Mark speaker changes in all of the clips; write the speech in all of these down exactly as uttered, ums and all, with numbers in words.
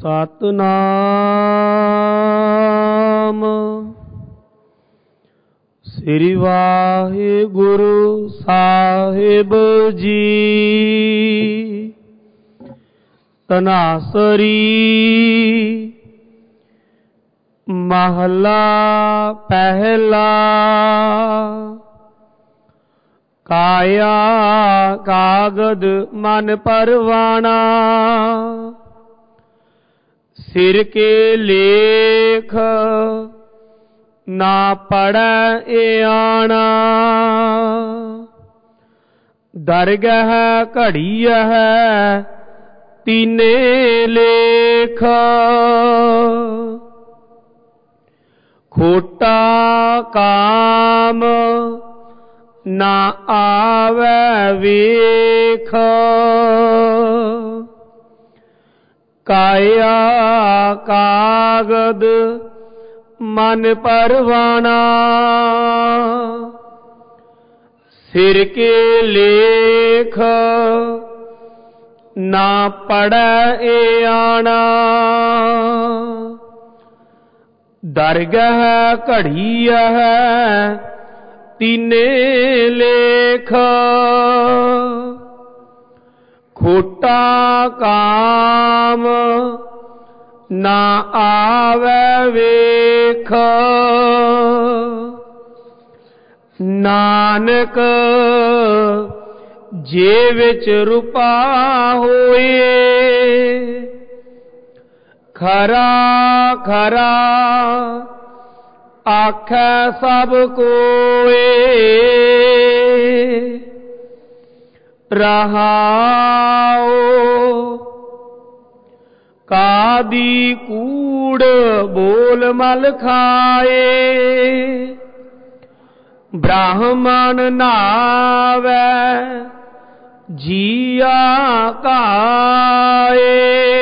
Speaker 1: ਸਤਨਾਮ ਸ੍ਰੀ ਵਾਹਿਗੁਰੂ ਸਾਹਿਬ ਜੀ। ਤਨਾਸਰੀ ਮਹਲਾ ਪਹਿਲਾ। ਕਾਇਆ ਕਾਗਦ ਮਨ ਪਰਵਾਣਾ, ਸਿਰ ਕੇ ਲੇਖ ਨਾ ਪੜੈ ਏਆਣਾ। ਦਰਗਹ ਘੜੀਐ ਤੀਨੇ ਲੇਖ, ਖੋਟਾ ਕਾਮ ਨਾ ਆਵੈ ਵੇਖ। ਕਾਇਆ ਕਾਗਦ ਮਨ ਪਰਵਾਣਾ, ਸਿਰ ਕੇ ਲੇਖ ਨਾ ਪੜੈ ਏਆਣਾ। ਦਰਗਹ ਘੜੀਐ ਤੀਨੇ ਲੇਖ, ਖੋਟਾ ਕਾਮ ਨਾ ਆਵੈ ਵੇਖ। ਨਾਨਕ ਜੇ ਵਿੱਚ ਰੂਪਾ ਹੋਏ, ਖਰਾ ਖਰਾ ਆਖੈ ਸਭ ਕੋਏ। ਰਹਾਉ ਕਾਦੀ ਕੂੜ ਬੋਲ ਮਲ ਖਾਏ, ਬ੍ਰਾਹਮਣ ਨਾਵੈ ਜੀਆ ਕਾਏ।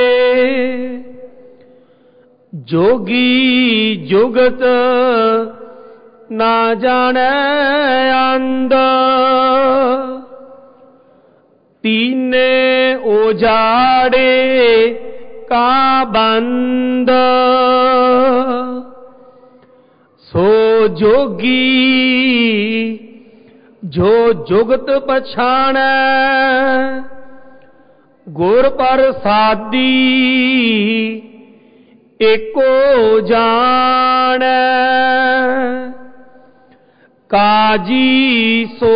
Speaker 1: ਜੋਗੀ ਜੁਗਤ ਨਾ ਜਾਣੈ ਅੰਧ, ਤੀਨੇ ਉਜਾੜੇ ਕਾ ਬੰਦ। ਸੋ ਜੋਗੀ ਜੋ ਜੁਗਤ ਪਛਾਣੈ, ਗੁਰ ਪ੍ਰਸਾਦੀ ਏਕੋ ਜਾਣੈ। ਕਾਜੀ ਸੋ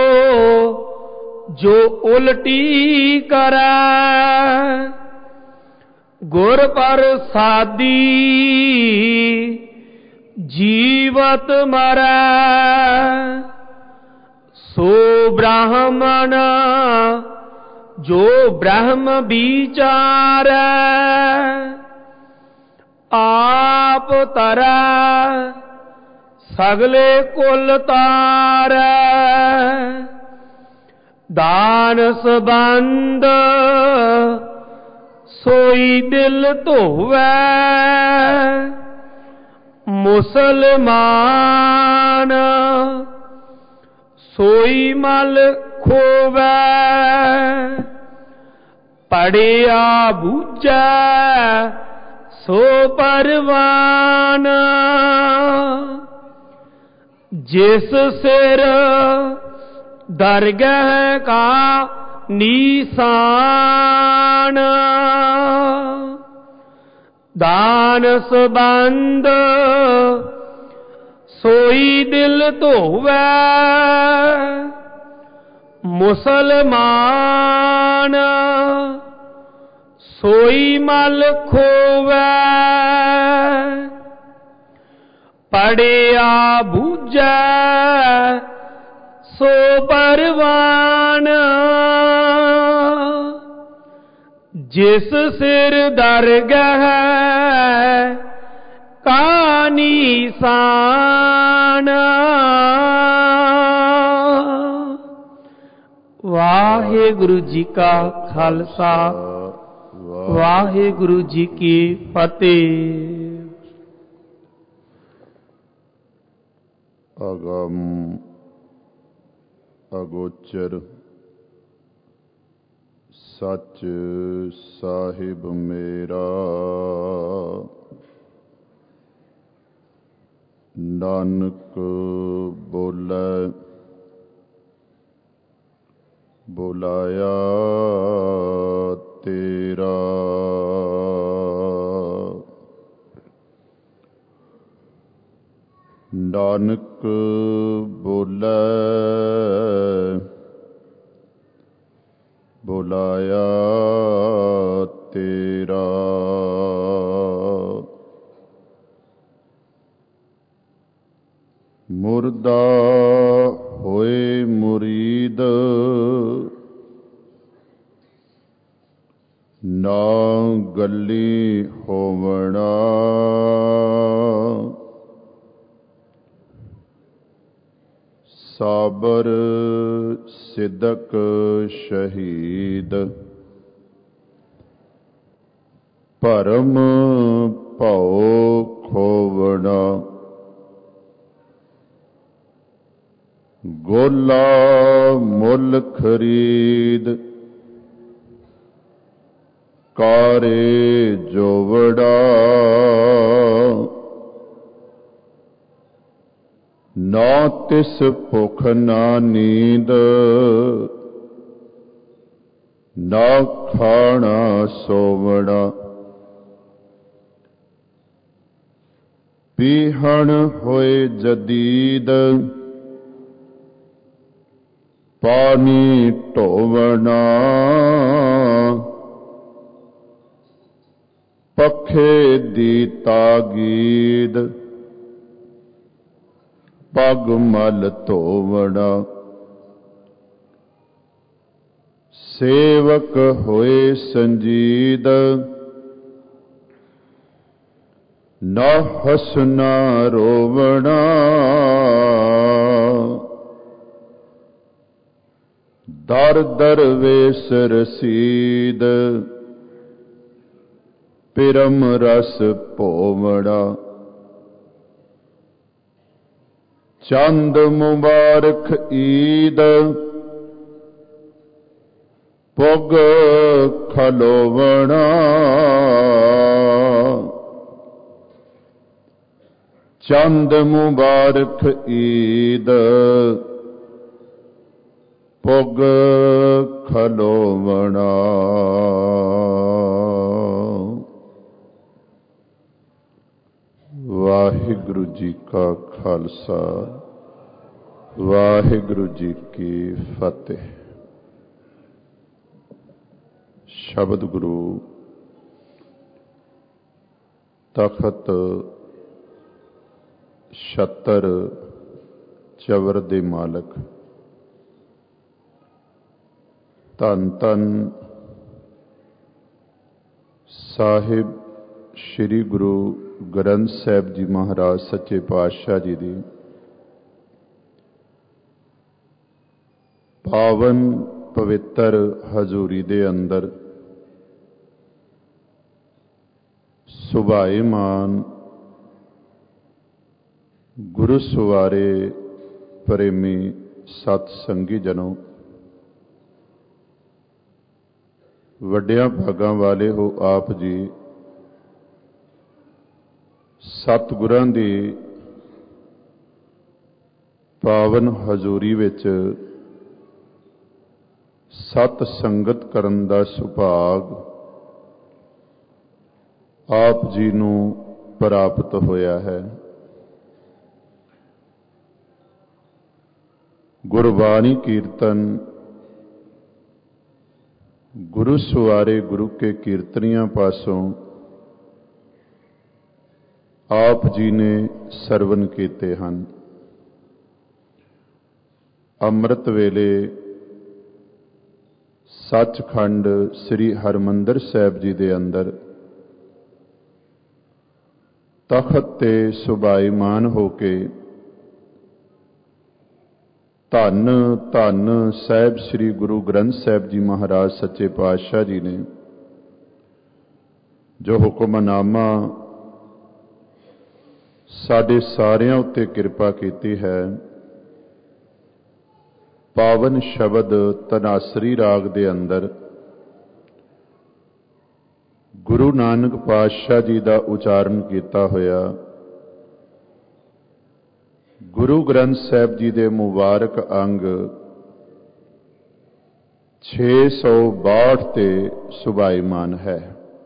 Speaker 1: ਜੋ ਉਲਟੀ ਕਰੈ, ਗੁਰ ਪ੍ਰਸਾਦੀ ਜੀਵਤ ਮਰੈ। ਸੋ ਬ੍ਰਾਹਮਣ ਜੋ ਬ੍ਰਹਮ ਵਿਚਾਰੈ, ਆਪ ਤਰੈ ਸਗਲੇ ਕੁਲ ਤਾਰੈ। ਦਾਨ ਸੰਬੰਧ ਸੋਈ ਦਿਲ ਧੋਵੈ, ਮੁਸਲਮਾਨ ਸੋਈ ਮਲ ਖੋਵੈ। ਪੜਿਆ ਬੂਝੈ ਸੋ ਪਰਵਾਨ, ਜਿਸ ਸਿਰ ਦਰਗਹ ਕਾ ਨੀਸਾਨ। ਦਾਨ ਸੰਬੰਧ ਸੋਈ ਦਿਲ ਧੋਵੈ, ਮੁਸਲਮਾਨ ਸੋਈ ਮਲ ਖੋਵੈ। ਪੜਿਆ ਬੂਝੈ ਸੋ ਪਰਵਾਨ, ਜਿਸ ਸਿਰ ਦਰਗਹ ਕਾ ਨੀਸਾਨ। ਵਾਹਿਗੁਰੂ ਜੀ ਕਾ ਖਾਲਸਾ, ਵਾਹਿਗੁਰੂ ਜੀ ਕੀ ਫਤਿਹ।
Speaker 2: ਅਗਮ ਅਗੋਚਰ ਸੱਚ ਸਾਹਿਬ ਮੇਰਾ, ਨਾਨਕ ਬੋਲੇ ਬੁਲਾਇਆ ਤੇਰਾ। ਨਾਨਕ ਬੋਲੇ ਬੁਲਾਇਆ ਤੇਰਾ। ਮੁਰਦਾ ਹੋਏ ਮੁਰੀਦ ਨਾ ਗੱਲੀ ਹੋਵਣਾ। ਸਾਬਰ ਸਿਦਕ ਸ਼ਹੀਦ ਭਰਮ ਭਉ ਖੋਵਣਾ। ਗੋਲਾ ਮੁੱਲ ਖਰੀਦ ਕਾਰੇ ਜੋਵੜਾ। ਨਾ ਤਿਸ ਭੁਖ ਨਾ ਨੀਂਦ ਨਾ ਖਾਣਾ ਸੋਵਣਾ। ਪੀਹਣ ਹੋਏ ਜਦੀਦ ਪਾਣੀ ਢੋਵਣਾ। ਪੱਖੇ ਦੀ ਤਾਗੀਦ ਪੱਗ ਮਲ ਧੋਵਣਾ। ਸੇਵਕ ਹੋਏ ਸੰਜੀਦ ਨਾ ਹੱਸਣਾ ਰੋਵਣਾ। ਦਰ ਦਰਵੇਸ਼ ਰਸੀਦ ਪਿਰਮ ਰਸ ਭੋਵਣਾ। ਚੰਦ ਮੁਬਾਰਕ ਈਦ ਪੁਗ ਖਲੋਵਣਾ। ਚੰਦ ਮੁਬਾਰਕ ਈਦ ਪੁਗ ਖਲੋਵਣਾ। ਵਾਹਿਗੁਰੂ ਜੀ ਕਾ ਖਾਲਸਾ ਵਾਹਿਗੁਰੂ ਜੀ ਕੀ ਫਤਿਹ। ਸ਼ਬਦ ਗੁਰੂ ਤਖਤ ਛਤਰ ਚਵਰ ਦੇ ਮਾਲਕ ਧੰਨ ਧੰਨ ਸਾਹਿਬ ਸ੍ਰੀ ਗੁਰੂ ਗ੍ਰੰਥ ਸਾਹਿਬ ਜੀ ਮਹਾਰਾਜ ਸੱਚੇ ਪਾਤਸ਼ਾਹ ਜੀ ਦੀ ਪਾਵਨ ਪਵਿੱਤਰ ਹਜ਼ੂਰੀ ਦੇ ਅੰਦਰ ਸੁਭਾਏਮਾਨ ਗੁਰੂ ਸਵਾਰੇ ਪ੍ਰੇਮੀ ਸਤ ਸੰਗੀ ਜਨੋ, ਵੱਡਿਆਂ ਭਾਗਾਂ ਵਾਲੇ ਹੋ ਆਪ ਜੀ। ਸਤਿਗੁਰਾਂ ਦੀ ਪਾਵਨ ਹਜ਼ੂਰੀ ਵਿੱਚ ਸਤ ਸੰਗਤ ਕਰਨ ਦਾ ਸੁਭਾਗ ਆਪ ਜੀ ਨੂੰ ਪ੍ਰਾਪਤ ਹੋਇਆ ਹੈ। ਗੁਰਬਾਣੀ ਕੀਰਤਨ ਗੁਰੂ ਸਵਾਰੇ ਗੁਰੂ ਕੇ ਕੀਰਤਨੀਆਂ ਪਾਸੋਂ ਆਪ ਜੀ ਨੇ ਸਰਵਨ ਕੀਤੇ ਹਨ। ਅੰਮ੍ਰਿਤ ਵੇਲੇ ਸੱਚਖੰਡ ਸ੍ਰੀ ਹਰਿਮੰਦਰ ਸਾਹਿਬ ਜੀ ਦੇ ਅੰਦਰ ਤਖਤ ਤੇ ਸੁਭਾਈਮਾਨ ਹੋ ਕੇ ਧੰਨ ਧੰਨ ਸਾਹਿਬ ਸ੍ਰੀ ਗੁਰੂ ਗ੍ਰੰਥ ਸਾਹਿਬ ਜੀ ਮਹਾਰਾਜ ਸੱਚੇ ਪਾਤਸ਼ਾਹ ਜੀ ਨੇ ਜੋ ਹੁਕਮਨਾਮਾ ਸਾਡੇ ਸਾਰਿਆਂ ਉੱਤੇ ਕਿਰਪਾ ਕੀਤੀ ਹੈ। ਪਾਵਨ ਸ਼ਬਦ ਧਨਾਸਰੀ ਰਾਗ ਦੇ ਅੰਦਰ ਗੁਰੂ ਨਾਨਕ ਪਾਤਸ਼ਾਹ ਜੀ ਦਾ ਉਚਾਰਨ ਕੀਤਾ ਹੋਇਆ ਗੁਰੂ ਗ੍ਰੰਥ ਸਾਹਿਬ ਜੀ ਦੇ ਮੁਬਾਰਕ ਅੰਗ ਛੇ ਸੌ ਬਾਹਠ ਤੇ ਸੁਭਾਈਮਾਨ ਹੈ।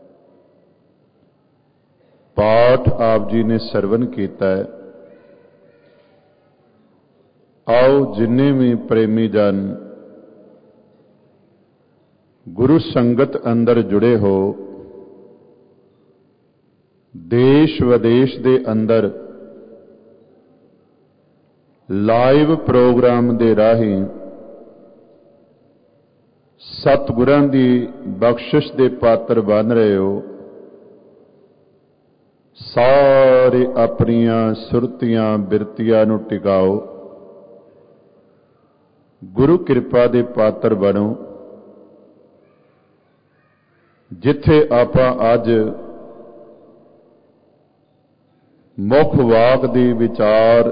Speaker 2: ਪਾਠ ਆਪ ਜੀ ਨੇ ਸਰਵਨ ਕੀਤਾ ਹੈ। ਆਓ ਜਿੰਨੇ ਵੀ ਪ੍ਰੇਮੀ ਜਨ ਗੁਰੂ ਸੰਗਤ ਅੰਦਰ ਜੁੜੇ ਹੋ, ਦੇਸ਼ ਵਿਦੇਸ਼ ਦੇ ਅੰਦਰ ਲਾਈਵ ਪ੍ਰੋਗਰਾਮ ਦੇ ਰਾਹੀਂ ਸਤਿਗੁਰਾਂ ਦੀ ਬਖਸ਼ਿਸ਼ ਦੇ ਪਾਤਰ ਬਣ ਰਹੇ ਹੋ, ਸਾਰੇ ਆਪਣੀਆਂ ਸੁਰਤੀਆਂ ਬਿਰਤੀਆਂ ਨੂੰ ਟਿਕਾਓ, ਗੁਰੂ ਕਿਰਪਾ ਦੇ ਪਾਤਰ ਬਣੋ। ਜਿੱਥੇ ਆਪਾਂ ਅੱਜ ਮੁੱਖ ਵਾਕ ਦੇ ਵਿਚਾਰ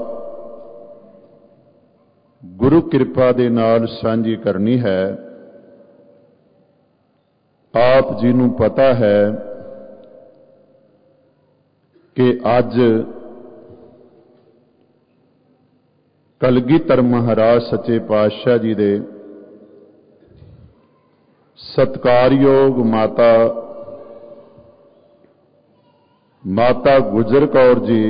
Speaker 2: ਗੁਰੂ ਕਿਰਪਾ ਦੇ ਨਾਲ ਸਾਂਝੀ ਕਰਨੀ ਹੈ, ਆਪ ਜੀ ਨੂੰ ਪਤਾ ਹੈ ਕਿ ਅੱਜ ਕਲਗੀਧਰ ਮਹਾਰਾਜ ਸੱਚੇ ਪਾਤਸ਼ਾਹ ਜੀ ਦੇ ਸਤਿਕਾਰਯੋਗ ਮਾਤਾ ਮਾਤਾ ਗੁਜਰ ਕੌਰ ਜੀ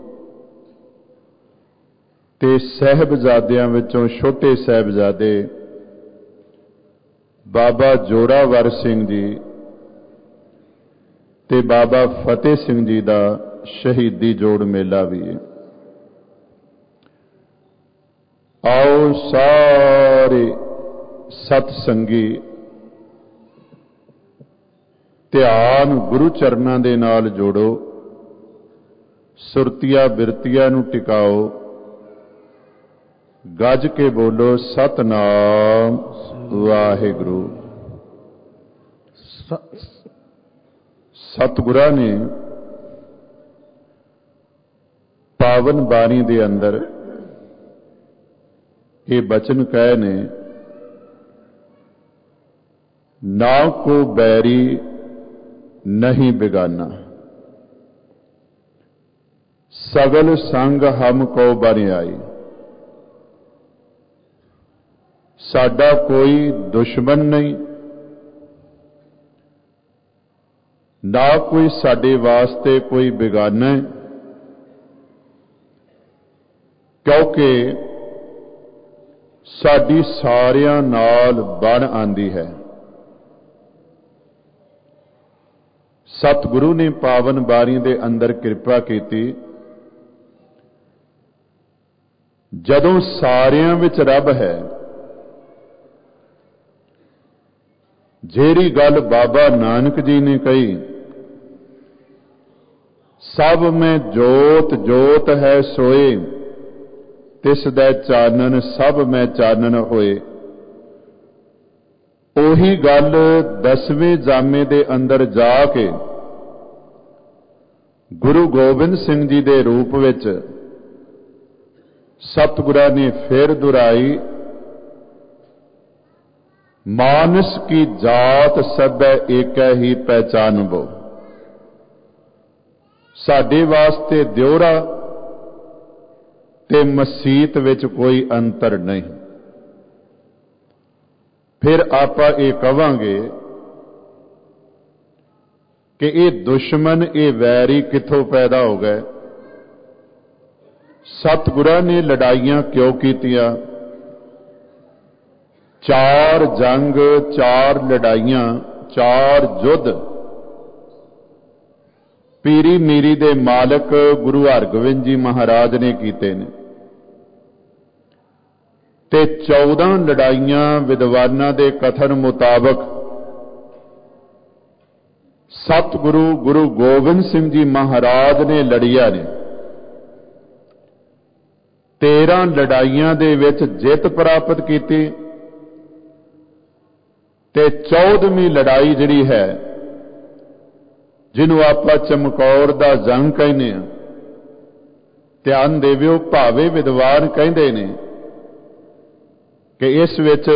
Speaker 2: ਤੇ ਸਾਹਿਬਜ਼ਾਦਿਆਂ ਵਿੱਚੋਂ ਛੋਟੇ ਸਾਹਿਬਜ਼ਾਦੇ ਬਾਬਾ ਜੋਰਾਵਰ ਸਿੰਘ ਜੀ ਤੇ ਬਾਬਾ ਫਤਿਹ ਸਿੰਘ ਜੀ ਦਾ ਸ਼ਹੀਦੀ ਜੋੜ ਮੇਲਾ ਵੀ ਹੈ। ਆਓ ਸਾਰੇ ਸਤ ਸੰਗੀ ਧਿਆਨ ਗੁਰੂ ਚਰਨਾਂ ਦੇ ਨਾਲ ਜੋੜੋ, ਸੁਰਤੀਆਂ ਬਿਰਤੀਆਂ ਨੂੰ ਟਿਕਾਓ, ਗੱਜ ਕੇ ਬੋਲੋ ਸਤਨਾਮ ਵਾਹਿਗੁਰੂ। ਸਤਿਗੁਰਾਂ ਨੇ ਪਾਵਨ ਬਾਣੀ ਦੇ ਅੰਦਰ ਇਹ ਬਚਨ ਕਹੇ ਨੇ, ਨਾ ਕੋ ਬੈਰੀ ਨਹੀਂ ਬਿਗਾਨਾ, ਸਗਲ ਸੰਗ ਹਮ ਕੋ ਬਨ ਆਈ। ਸਾਡਾ ਕੋਈ ਦੁਸ਼ਮਣ ਨਹੀਂ, ਨਾ ਕੋਈ ਸਾਡੇ ਵਾਸਤੇ ਕੋਈ ਬਿਗਾਨਾ ਹੈ, ਕਿਉਂਕਿ ਸਾਡੀ ਸਾਰਿਆਂ ਨਾਲ ਬਣ ਆਂਦੀ ਹੈ। ਸਤਿਗੁਰੂ ਨੇ ਪਾਵਨ ਬਾਣੀ ਦੇ ਅੰਦਰ ਕਿਰਪਾ ਕੀਤੀ, ਜਦੋਂ ਸਾਰਿਆਂ ਵਿੱਚ ਰੱਬ ਹੈ, ਜਿਹੜੀ ਗੱਲ ਬਾਬਾ ਨਾਨਕ ਜੀ ਨੇ ਕਹੀ, ਸਭ ਮੈਂ ਜੋਤ ਜੋਤ ਹੈ ਸੋਏ, ਤਿਸ ਦਾ ਚਾਨਣ ਸਭ ਮੈਂ ਚਾਨਣ ਹੋਏ, ਉਹੀ ਗੱਲ ਦਸਵੇਂ ਜਾਮੇ ਦੇ ਅੰਦਰ ਜਾ ਕੇ ਗੁਰੂ ਗੋਬਿੰਦ ਸਿੰਘ ਜੀ ਦੇ ਰੂਪ ਵਿੱਚ ਸਤਿਗੁਰਾਂ ਨੇ ਫਿਰ ਦੁਹਰਾਈ, ਮਾਨਸ ਕੀ ਜਾਤ ਸਭੈ ਏਕੈ ਹੀ ਪਹਿਚਾਨਬੋ। ਸਾਡੇ ਵਾਸਤੇ ਦਿਉਰਾ ਤੇ ਮਸੀਤ ਵਿੱਚ ਕੋਈ ਅੰਤਰ ਨਹੀਂ। ਫਿਰ ਆਪਾਂ ਇਹ ਕਵਾਂਗੇ ਕਿ ਇਹ ਦੁਸ਼ਮਣ, ਇਹ ਵੈਰੀ ਕਿੱਥੋਂ ਪੈਦਾ ਹੋ ਗਏ? ਸਤਿਗੁਰਾਂ ਨੇ ਲੜਾਈਆਂ ਕਿਉਂ ਕੀਤੀਆਂ? ਚਾਰ ਜੰਗ, ਚਾਰ ਲੜਾਈਆਂ, ਚਾਰ ਯੁੱਧ ਪੀਰੀ ਮੀਰੀ ਦੇ ਮਾਲਕ ਗੁਰੂ ਹਰਗੋਬਿੰਦ ਜੀ ਮਹਾਰਾਜ ਨੇ ਕੀਤੇ ਨੇ, ਤੇ ਚੌਦਾਂ ਲੜਾਈਆਂ ਵਿਦਵਾਨਾਂ ਦੇ ਕਥਨ ਮੁਤਾਬਕ ਸਤਿਗੁਰੂ ਗੁਰੂ ਗੋਬਿੰਦ ਸਿੰਘ ਜੀ ਮਹਾਰਾਜ ਨੇ ਲੜੀਆਂ ਨੇ। ਤੇਰਾਂ ਲੜਾਈਆਂ ਦੇ ਵਿੱਚ ਜਿੱਤ ਪ੍ਰਾਪਤ ਕੀਤੀ, ਤੇ ਚੌਦਵੀਂ ਲੜਾਈ ਜਿਹੜੀ ਹੈ, ਜਿਹਨੂੰ ਆਪਾਂ ਚਮਕੌਰ ਦਾ ਜੰਗ ਕਹਿੰਦੇ ਹਾਂ, ਧਿਆਨ ਦੇਵਿਓ, ਭਾਵੇਂ ਵਿਦਵਾਨ ਕਹਿੰਦੇ ਨੇ ਕਿ ਇਸ ਵਿੱਚ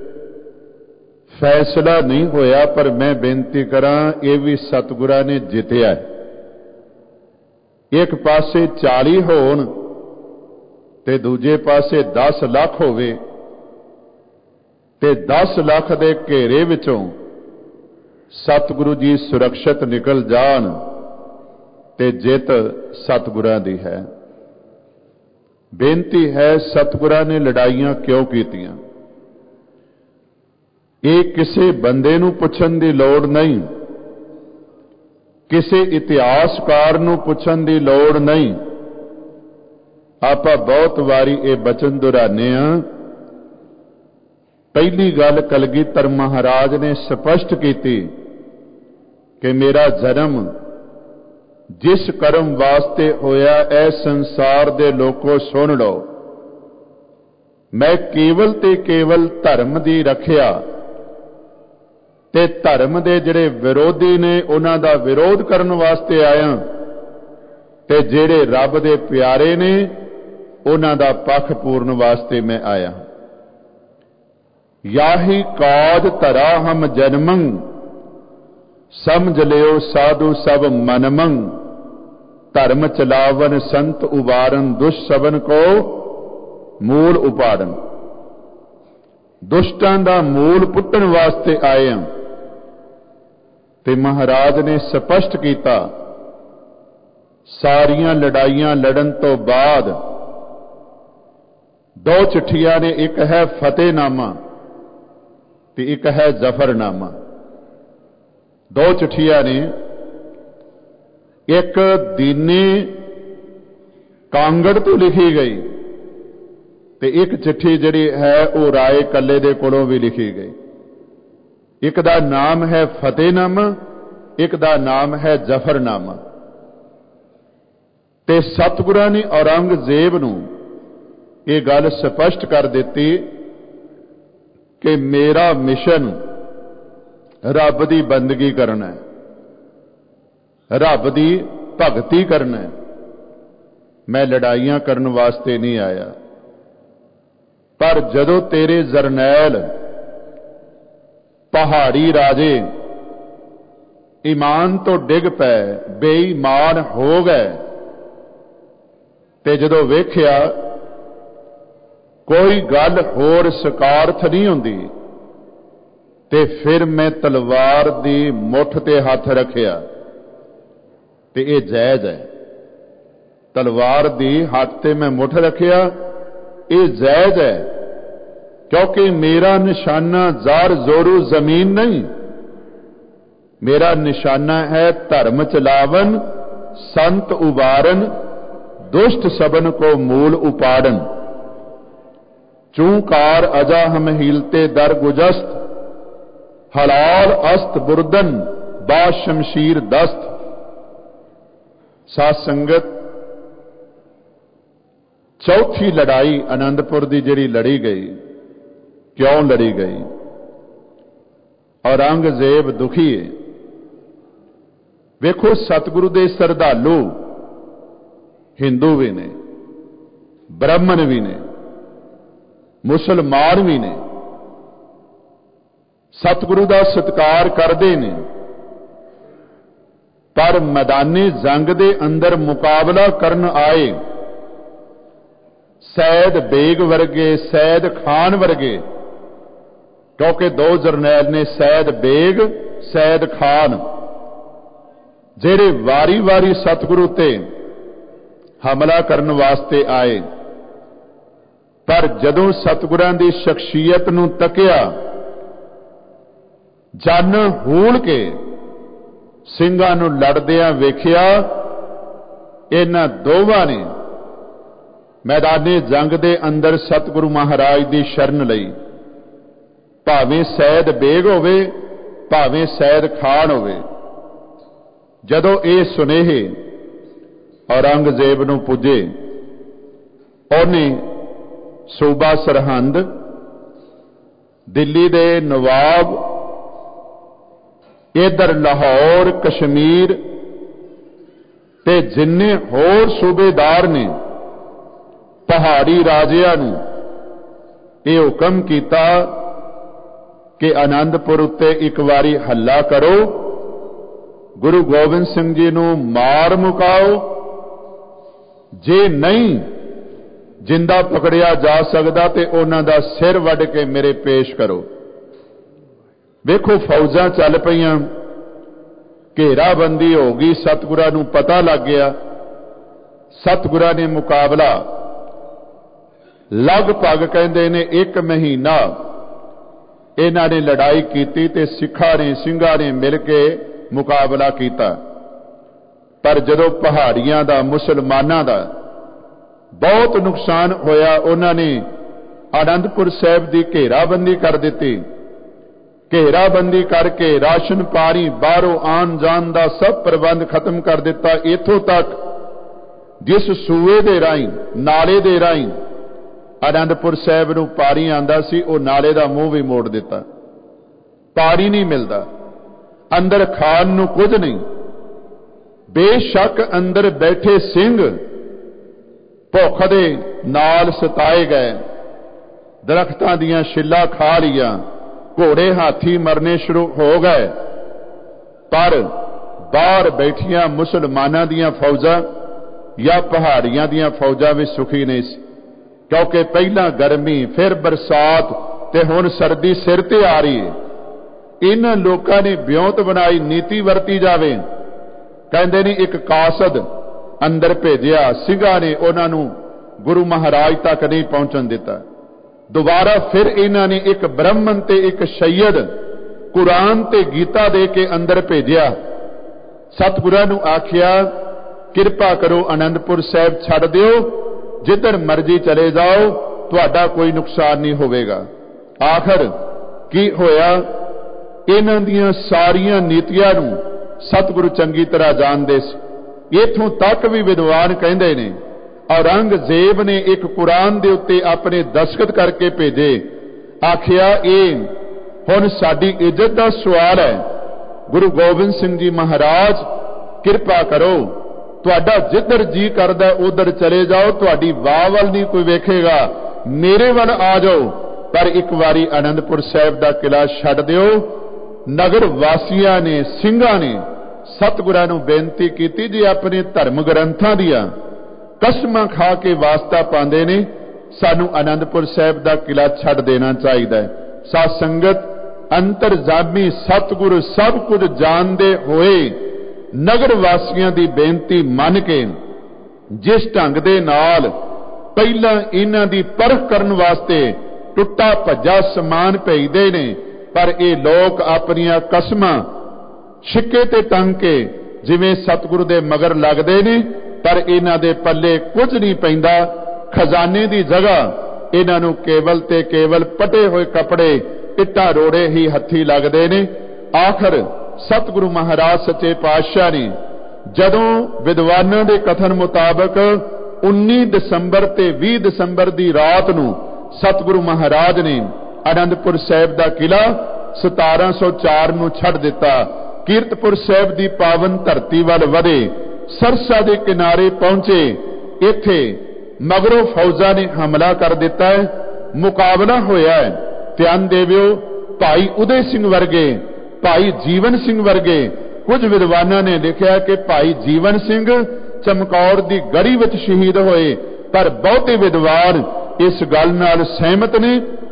Speaker 2: ਫੈਸਲਾ ਨਹੀਂ ਹੋਇਆ, ਪਰ ਮੈਂ ਬੇਨਤੀ ਕਰਾਂ, ਇਹ ਵੀ ਸਤਿਗੁਰਾਂ ਨੇ ਜਿੱਤਿਆ। ਇੱਕ ਪਾਸੇ ਚਾਲੀ ਹੋਣ ਤੇ ਦੂਜੇ ਪਾਸੇ दस ਲੱਖ ਹੋਵੇ ਤੇ दस ਲੱਖ ਦੇ ਘੇਰੇ ਵਿੱਚੋਂ ਸਤਿਗੁਰੂ ਜੀ ਸੁਰੱਖਿਅਤ ਨਿਕਲ ਜਾਣ ਤੇ ਜਿੱਤ ਸਤਿਗੁਰਾਂ ਦੀ ਹੈ। ਬੇਨਤੀ ਹੈ, ਸਤਿਗੁਰਾਂ ਨੇ ਲੜਾਈਆਂ ਕਿਉਂ ਕੀਤੀਆਂ? ਇਹ ਕਿਸੇ ਬੰਦੇ ਨੂੰ ਪੁੱਛਣ ਦੀ ਲੋੜ ਨਹੀਂ, ਕਿਸੇ ਇਤਿਹਾਸਕਾਰ ਨੂੰ ਪੁੱਛਣ ਦੀ ਲੋੜ ਨਹੀਂ। ਆਪਾਂ ਬਹੁਤ ਵਾਰੀ ਇਹ ਬਚਨ ਦੁਹਰਾਉਂਦੇ ਹਾਂ। ਪਹਿਲੀ ਗੱਲ ਕਲਗੀਧਰ ਮਹਾਰਾਜ ਨੇ ਸਪਸ਼ਟ ਕੀਤੀ ਕਿ ਮੇਰਾ ਜਨਮ जिस कर्म वास्ते होया ऐ संसार दे लोको सुन लो, मैं केवल ते केवल धर्म दी रखिया ते धर्म दे जिहड़े विरोधी ने उन्हां दा विरोध करन वास्ते आया ते जिहड़े रब दे प्यारे ने उन्हां दा पक्ष पूरन वास्ते मैं आया। याही काज धरा हम जन्मं, समझ लियो साधु सब मनमंग, धर्म चलावन संत उबारन, दुष्सबन को मूल उपाड़न। दुष्टां दा मूल पुट्टण वास्ते आए हैं। ते महाराज ने स्पष्ट किया, सारियां लड़ाइयां लड़न तो बाद दो चिट्ठियां ने, एक है फतेहनामा ते एक है जफरनामा। दो चिट्ठियां ने, एक दीने कांगड़ तो लिखी गई ते एक चिट्ठी जिहड़ी है वो राय कल्ले दे कोलों भी लिखी गई। एक दा नाम है फतेहनामा, एक दा नाम है जफरनामा। ते सतगुरां ने औरंगजेब नूं ये गल स्पष्ट कर दिती कि मेरा मिशन रब दी बंदगी करना है, रब दी भगती करना है, मैं लड़ाइयां करने वास्ते नहीं आया। पर जदों तेरे जरनैल पहाड़ी राजे ईमान तो डिग पै, बेईमान हो गए, ते जदों वेख्या कोई गल होर सकारथ नहीं हुंदी, ते फिर मैं तलवार दी मुठ ते हथ रखिया। ते ये जायज है, तलवार दी हथ ते मैं मुठ रखिया, ये जायज है, क्योंकि मेरा निशाना जार जोरू जमीन नहीं, मेरा निशाना है धर्म चलावन, संत उबारन, दुष्ट सबन को मूल उपाड़न। चूंकार अजा हम हीलते दर गुजस्त, हलाल अस्त बुरदन बा शमशीर दस्त। साध संगत, चौथी लड़ाई आनंदपुर की जिहड़ी लड़ी गई, क्यों लड़ी गई? औरंगजेब दुखी है। वेखो, सतगुरु दे श्रद्धालु हिंदू भी ने, ब्राह्मण भी ने, मुसलमान भी ने, सतगुरु का सत्कार करते हैं, पर मैदानी जंग दे अंदर मुकाबला करन आए सैयद बेग वर्गे, सैयद खान वर्गे, क्योंकि दो जरनैल ने, सैयद बेग, सैयद खान, जेड़े वारी वारी सतगुरु ते हमला करन वास्ते आए। पर जदों सतगुरां दी शख्सियत नूं तकिया, जन हूल के ਸਿੰਘਾਂ ਨੂੰ ਲੜਦਿਆਂ ਵੇਖਿਆ, ਇਹਨਾਂ ਦੋਵਾਂ ਨੇ मैदाने जंग दे अंदर सतगुरु महाराज की शरण लई, भावें सैयद बेग होवे भावें सैयद खान होवे। जदों ये सुनेहे औरंगजेब नूं पुजे, उहने सूबा सरहंद, दिल्ली दे नवाब, इधर लाहौर, कश्मीर ते जिन्ने होर सूबेदार ने पहाड़ी राजियां नूं ये हुक्म कीता कि आनंदपुर उत्ते एक बारी हल्ला करो, गुरु गोबिंद सिंह जी नूं मार मुकाओ, जे नहीं जिंदा पकड़िया जा सकदा ते उन्हां दा सिर वड्ड के मेरे पेश करो। वेखो फौजां चल पईयां, घेराबंदी हो गई, सतगुरां नूं पता लग गया। सतगुरां ने मुकाबला लगभग कहंदे ने एक महीना इन्हां ने लड़ाई कीती ते सिखां ने ਸਿੰਘਾਂ ने मिल के मुकाबला किया। पर जदों पहाड़ियां दा मुसलमानां दा बहुत नुकसान होया, उन्होंने आनंदपुर साहिब की घेराबंदी कर दी। घेराबंदी करके राशन पानी बाहरों आन जान का सब प्रबंध खत्म कर दिता। इथों तक जिस सूए दे राही नाले दे राही आनंदपुर साहिब नूं पानी आंदा सी, वो नाले का मूँह भी मोड़ दिता। पानी नहीं मिलता, अंदर खाण नूं कुछ नहीं। बेशक अंदर बैठे सिंह भुख दे नाल सताए गए, दरख्तां दियां छिल्लां खा लिया, घोड़े हाथी मरने शुरू हो गए। पर बाहर बैठियां मुसलमानां दियां फौजां या पहाड़ियां दियां फौजां भी सुखी नहीं सी, क्योंकि पहला गर्मी, फिर बरसात ते हुण सर्दी सिर ते आ रही है। इन्हां लोकां ने ब्योंत बनाई, नीति वरती जावे। कहंदे ने एक कासद अंदर भेजिया, ਸਿੰਘਾਂ ने उन्हां नूं गुरु महाराज तक नहीं पहुंचण दिता। दोबारा फिर इन्हां ने एक ब्राह्मण ते एक शैयद कुरान ते गीता दे के अंदर भेजिया। सतगुरां नूं आखिया, किरपा करो आनंदपुर साहिब छड्ड दिओ, जिधर मर्जी चले जाओ, तुहाडा कोई नुकसान नहीं होवेगा। आखिर की होया, इन्हां दियां सारियां नीतियां नूं सतगुरु चंगी तरह जानदे सी। इथों तक भी विद्वान कहंदे ने औरंगजेब ने एक कुरान दे उत्ते अपने दस्तखत करके भेजे। आखिया ये हुण साडी इज्जत दा सवाल है, गुरु गोबिंद सिंह जी महाराज किरपा करो, तुहाडा जिधर जी करदा उधर चले जाओ, तुहाडी वाह वल नहीं कोई वेखेगा, मेरे वल आ जाओ, पर एक बारी आनंदपुर साहिब दा किला छड्ड दिओ। नगर वासियां ने ਸਿੰਘਾਂ ने सतगुरां नूं बेनती कीती, जी अपने धर्म ग्रंथां दियां कसमां खा के वास्ता पांदे ने, सानू आनंदपुर साहिब दा किला छड्ड देना चाहिए। साध संगत, अंतरजामी सतगुरु सब कुछ जानते होए नगर वासियां दी बेनती मन के जिस ढंग दे नाल पहला इन्हां दी परख करन वास्ते टुट्टा भज्जा समान भेजदे ने, पर ये लोग अपनियां कसमां छिक्के ते टंग के जिवें सतगुरु दे मगर लगदे ने, पर इन्हां दे पल्ले कुछ नहीं पैंदा। खजाने की जगह इन्हां नूं केवल ते केवल पटे हुए कपड़े इट्टा रोड़े ही हथी लगदे ने। आखिर सतगुरु महाराज सच्चे पातशाह ने जदों विद्वानां दे कथन मुताबक उन्नीस दसंबर ते बीस दसंबर की रात नूं सतगुरु महाराज ने आनंदपुर साहिब का किला सतारा सौ चार नूं छड्ड दिता। कीरतपुर साहिब की पावन धरती वल वधे, सरसा के किनारे पहुंचे। इत्थे मगरों फौजा ने हमला कर दिता है, मुकाबला होया है। ध्यान देवियो, भाई उदय सिंह वर्गे, भाई जीवन सिंह वर्गे कुछ विद्वानां ने लिखा कि भाई जीवन सिंह चमकौर की गढ़ी विच शहीद होए, पर बहुते विद्वान इस गल नाल सहमत ने।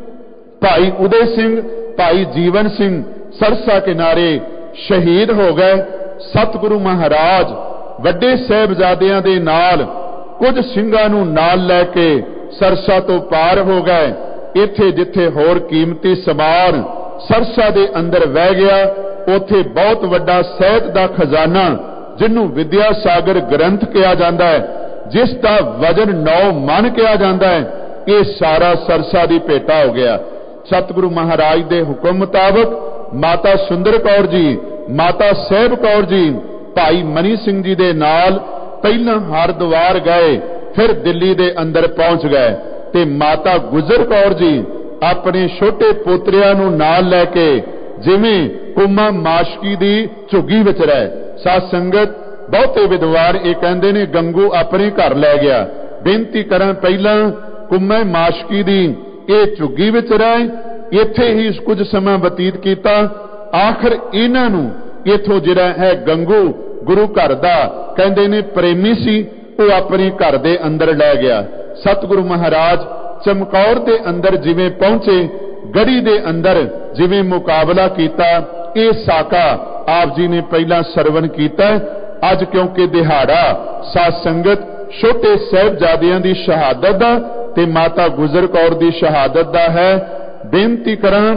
Speaker 2: भाई उदय सिंह, भाई जीवन सिंह सरसा किनारे शहीद हो गए। सतगुरु महाराज वड्डे साहिबजादियां दे नाल कुछ ਸਿੰਘਾਂ नूं नाल लैके सरसा तो पार हो गए। इत्थे जिथे होर कीमती समान सरसा दे अंदर वह गया, उथे बहुत वड्डा सहत दा खजाना जिन्हों विद्या सागर ग्रंथ कहा जाता है, जिसका वजन नौ मन कहा जाता है, ये सारा सरसा की भेटा हो गया। सतगुरु महाराज के हुक्म मुताबक माता सुंदर कौर जी, माता सहब कौर जी भाई मनी सिंह जी दे नाल पहला हरद्वार गए, फिर दिल्ली दे अंदर पहुंच गए। ते माता गुजर कौर जी अपने छोटे पोतरियां नूं नाल लैके जिवें कुमा माशकी दी झुग्गी विच रहे। साध संगत, बहुते विद्वान ये कहंदे ने गंगू अपने घर लै गया। बेनती करां पहला कुमा माशकी दी ये झुग्गी विच रहे, इत्थे ही कुछ समा बतीत किया। आखिर इन्हां नूं इथों जिहड़ा है गंगू गुरु घर दा कहंदे ने प्रेमी सी, वो अपने घर दे अंदर लै गया। सतगुरु महाराज चमकौर दे अंदर जिवें पहुंचे, गढ़ी दे अंदर जिवें मुकाबला कीता, ये साका आप जी ने पहला सरवण कीता। अज क्योंकि दिहाड़ा साध संगत छोटे साहिबजादियां दी शहादत दा ते माता गुजर कौर दी शहादत दा है। बेनती करां,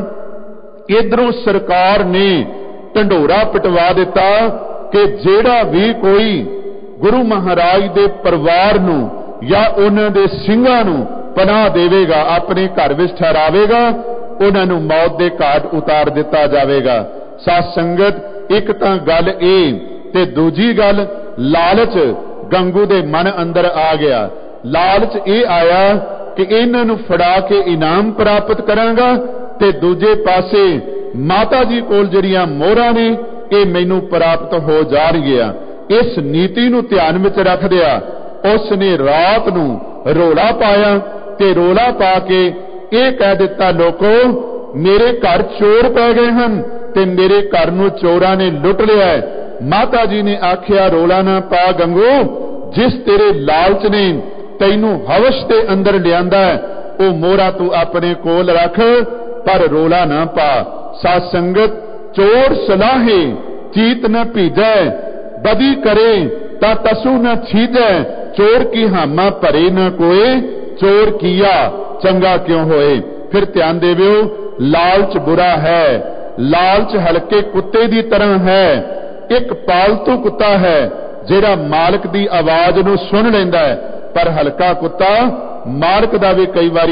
Speaker 2: इधरों सरकार ने ढंडोरा पिटवा दिता कि जेड़ा भी कोई गुरु महाराज दे परिवार नूं या उन्हां दे सिंघां नूं पनाह देवेगा, अपने घर विच ठहरावेगा, उन्हां नूं मौत दे घाट उतार दिता जावेगा। साध संगत एक तां गल ए ते दूजी गल लालच गंगू दे मन अंदर आ गया। लालच ये आया कि इन्हां नूं फड़ा के इनाम प्राप्त करांगा ते दूजे पासे माता जी कोल जिहड़ियां मोहरां ने ये मैनूं प्राप्त हो जाणगियां। इस नीति नूं ध्यान विच रखदिया उसने रात नूं रोला पाया ते रोला पा के ये कह दिता, लोको मेरे घर चोर पै गए हन ते मेरे घर नूं चोरां ने लुट लिया है। माता जी ने आखिया, रोला ना पा गंगू, जिस तेरे लालच ने तैनूं हवश दे अंदर लियांदा है वो मोहरा तू अपने कोल रख, पर रोला ना पा। साध संगत, चोर सलाहे चीत न भीजै, बदी करे ता तसु न छीजै, चोर की हामा भरे न कोए, चोर किया चंगा क्यों होए। फिर ध्यान देवियो, लालच बुरा है, लालच हल्के कुत्ते की तरह है। एक पालतू कुत्ता है जिहड़ा मालक की आवाज नूं सुन लैंदा है, पर हल्का कुत्ता मालक का भी कई बारी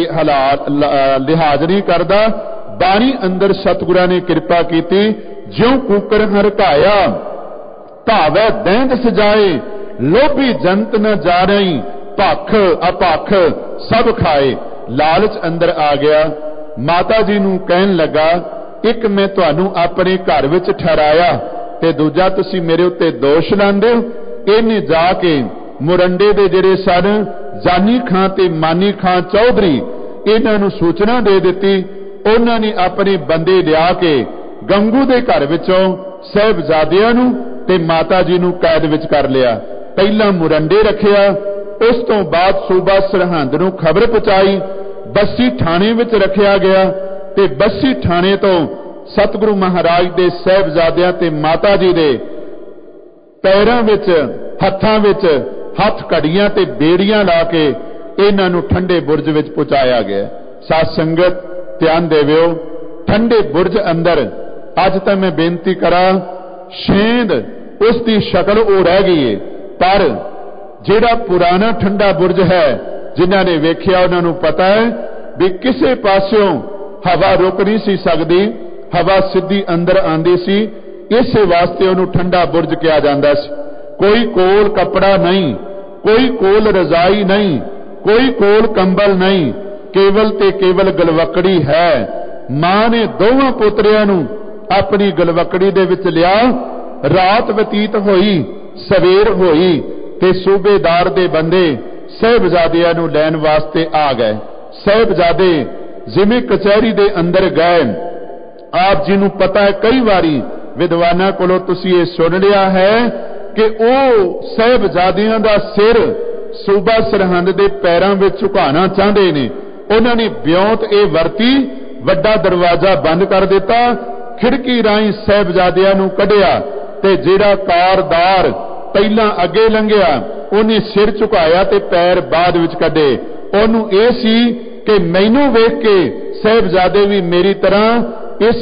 Speaker 2: लिहाज नहीं करता। बाणी अंदर सतगुरां ने कृपा की, ज्यों कुकर हरकाया धावै दैंद सजाए, लोभी जंत न जा रही, भख अपख सब खाए। लालच अंदर आ गया। माता जी नूं कहन लगा, एक मैं तुहानूं अपने घर विच ठहराया ते दूजा तुसीं मेरे उत्ते दोष लांदे हो। इहने जाके मुरंडे दे जिहड़े सन जानी खां ते मानी खां चौधरी, इन्हां नूं सूचना दे दित्ती। उन्हां ने अपने बंदे लिया के गंगू दे घर विचों साहिबजादियां नूं ते माता जी नूं कैद विच कर लिया। पहला मुरंडे रखिया, उस तो बाद सूबा सरहंद नूं खबर पहुंचाई, बस्सी थाणे विच रखिया गया ते बस्सी थाणे तो सतगुरु महाराज दे साहिबजादियां ते माता जी दे पैरां विच हत्थां विच हथ घड़ियां ते बेड़ियां ला के इन्हां नूं ठंडे बुरज विच पहुंचाया गया। साध संगत ध्यान देवियो, ठंडे बुरज अंदर अज तां मैं बेनती करा, शेंद उसकी शक्ल वो रह गई है, पर जिहड़ा पुराना ठंडा बुरज है जिन्हां ने वेखिया उन्हां नूं पता है भी किसी पास्यों हवा रुक नहीं सी सकदी, हवा सीधी अंदर आंदी सी। इस वास्ते उन्होंने ठंडा बुरज कहा जाता सी। कोई कोल कपड़ा नहीं, कोई कोल रजाई नहीं, कोई कोल कंबल नहीं, केवल ते केवल गलवकड़ी है। मां ने दोवां पुत्रियां नूं अपनी गलवकड़ी दे विच लिया। रात बतीत होई, सवेर होई ते सूबेदार दे बंदे साहिबजादियां नूं लैण वास्ते आ गए। साहिबजादे जिवें कचहरी दे अंदर गए। आप जी नूं पता है, कई बारी विद्वानां कोलों तुसीं ये सुन लिया है कि वो साहिबजादियां दा सिर सूबा सरहंद दे पैरां विच झुकाना चाहते ने। उन्होंने ब्योंत ये वरती, वड्डा दरवाजा बंद कर दिता, खिड़की राही साहिबजादियां नूं कढिया ते जिहड़ा कारदार पहलां अगे लंघिया उन्हें सिर झुकाया ते पैर बाद विच कढे। उहनूं ये सी कि मैनूं वेख के साहिबजादे भी मेरी तरह इस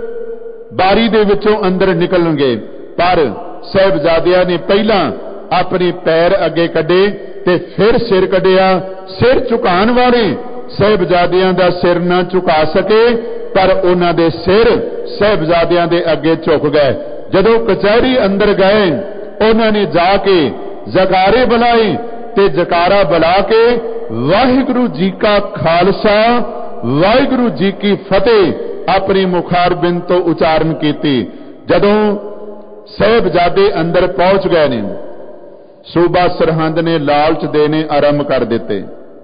Speaker 2: बारी दे विचों अंदर निकलणगे, पर साहिबजादियां ने पहला अपने पैर अगे कढे ते फिर सिर कढिया। सिर झुकाण वाले साहिबजादियां दा सिर ना झुका सके, पर उन्हां दे सिर साहिबजादियां दे अगे झुक गए। जदों कचहरी अंदर गए, उन्होंने जाके जकारे बुलाए ते जकारा बुला के वाहिगुरु जी का खालसा वाहिगुरु जी की फतेह अपनी मुखारबिंद तो उचारण की। जदों साहिबजादे अंदर पहुंच गए ने, सूबा सरहंद ने लालच देने आरंभ कर दिते।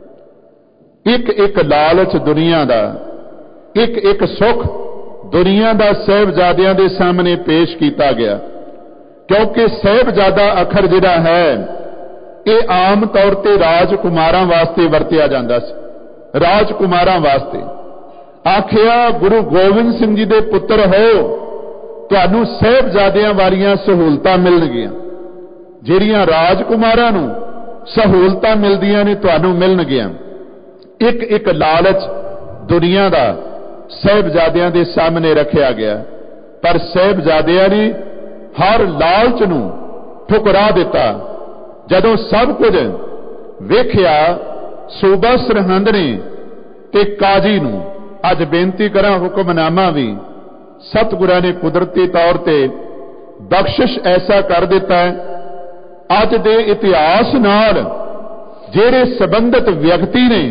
Speaker 2: एक एक लालच दुनिया का, एक एक सुख दुनिया का साहिबजादियां दे सामने पेश किया गया, क्योंकि साहिबजादा अखर जिहड़ा है ਇਹ ਆਮ ਤੌਰ ਤੇ ਰਾਜਕੁਮਾਰਾਂ ਵਾਸਤੇ ਵਰਤਿਆ ਜਾਂਦਾ ਸੀ, ਰਾਜਕੁਮਾਰਾਂ ਵਾਸਤੇ। ਆਖਿਆ ਗੁਰੂ ਗੋਬਿੰਦ ਸਿੰਘ ਜੀ ਦੇ ਪੁੱਤਰ ਹੋ, ਤੁਹਾਨੂੰ ਸਾਹਿਬਜ਼ਾਦਿਆਂ ਵਾਲੀਆਂ ਸਹੂਲਤਾਂ ਮਿਲਣਗੀਆਂ, ਜਿਹੜੀਆਂ ਰਾਜਕੁਮਾਰਾਂ ਨੂੰ ਸਹੂਲਤਾਂ ਮਿਲਦੀਆਂ ਨੇ ਤੁਹਾਨੂੰ ਮਿਲਣਗੀਆਂ। ਇੱਕ ਇੱਕ ਲਾਲਚ ਦੁਨੀਆ ਦਾ ਸਾਹਿਬਜ਼ਾਦਿਆਂ ਦੇ ਸਾਹਮਣੇ ਰੱਖਿਆ ਗਿਆ, ਪਰ ਸਾਹਿਬਜ਼ਾਦਿਆਂ ਨੇ ਹਰ ਲਾਲਚ ਨੂੰ ਠੁਕਰਾ ਦਿੱਤਾ। ਜਦੋਂ ਸਭ ਕੁਝ ਵੇਖਿਆ, ਸੂਬਾ ਸਰਹੰਦ ਨੇ ਤੇ ਕਾਜ਼ੀ ਨੂੰ, ਅੱਜ ਬੇਨਤੀ ਕਰਾਂ ਹੁਕਮਨਾਮਾ ਵੀ ਸਤਿਗੁਰਾਂ ਨੇ ਕੁਦਰਤੀ ਤੌਰ ਤੇ ਬਖਸ਼ਿਸ਼ ਐਸਾ ਕਰ ਦਿੱਤਾ ਹੈ, ਅੱਜ ਦੇ ਇਤਿਹਾਸ ਨਾਲ ਜਿਹੜੇ ਸੰਬੰਧਿਤ ਵਿਅਕਤੀ ਨੇ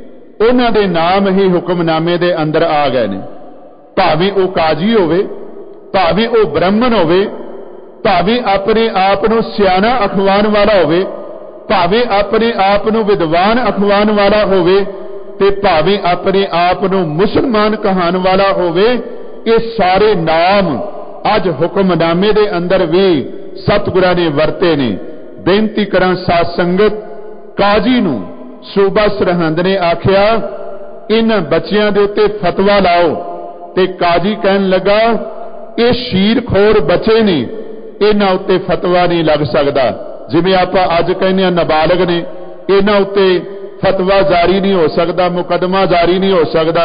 Speaker 2: ਉਹਨਾਂ ਦੇ ਨਾਮ ਹੀ ਹੁਕਮਨਾਮੇ ਦੇ ਅੰਦਰ ਆ ਗਏ ਨੇ। ਭਾਵੇਂ ਉਹ ਕਾਜ਼ੀ ਹੋਵੇ, ਭਾਵੇਂ ਉਹ ਬ੍ਰਾਹਮਣ ਹੋਵੇ, ਭਾਵੇਂ ਆਪਣੇ ਆਪ ਨੂੰ ਸਿਆਣਾ ਅਖਵਾਉਣ ਵਾਲਾ ਹੋਵੇ, ਭਾਵੇਂ ਆਪਣੇ ਆਪ ਨੂੰ ਵਿਦਵਾਨ ਅਖਵਾਉਣ ਵਾਲਾ ਹੋਵੇ, ਤੇ ਭਾਵੇਂ ਆਪਣੇ ਆਪ ਨੂੰ ਮੁਸਲਮਾਨ ਕਹਾਉਣ ਵਾਲਾ ਹੋਵੇ, ਇਹ ਸਾਰੇ ਨਾਮ ਅੱਜ ਹੁਕਮਨਾਮੇ ਦੇ ਅੰਦਰ ਵੀ ਸਤਿਗੁਰਾਂ ਨੇ ਵਰਤੇ ਨੇ। ਬੇਨਤੀ ਕਰਾਂ ਸਾਧ ਸੰਗਤ, ਕਾਜ਼ੀ ਨੂੰ ਸੂਬਾ ਸਰਹੰਦ ਨੇ ਆਖਿਆ ਇਹਨਾਂ ਬੱਚਿਆਂ ਦੇ ਉੱਤੇ ਫਤਵਾ ਲਾਓ, ਤੇ ਕਾਜ਼ੀ ਕਹਿਣ ਲੱਗਾ ਇਹ ਸ਼ੀਰਖੋਰ ਬੱਚੇ ਨੇ, ਇਹਨਾਂ ਉੱਤੇ ਫਤਵਾ ਨਹੀਂ ਲੱਗ ਸਕਦਾ। ਜਿਵੇਂ ਆਪਾਂ ਅੱਜ ਕਹਿੰਦੇ ਆ ਨਾਬਾਲਗ ਨੇ, ਇਹਨਾਂ ਉੱਤੇ ਫਤਵਾ ਜਾਰੀ ਨਹੀਂ ਹੋ ਸਕਦਾ, ਮੁਕੱਦਮਾ ਜਾਰੀ ਨਹੀਂ ਹੋ ਸਕਦਾ।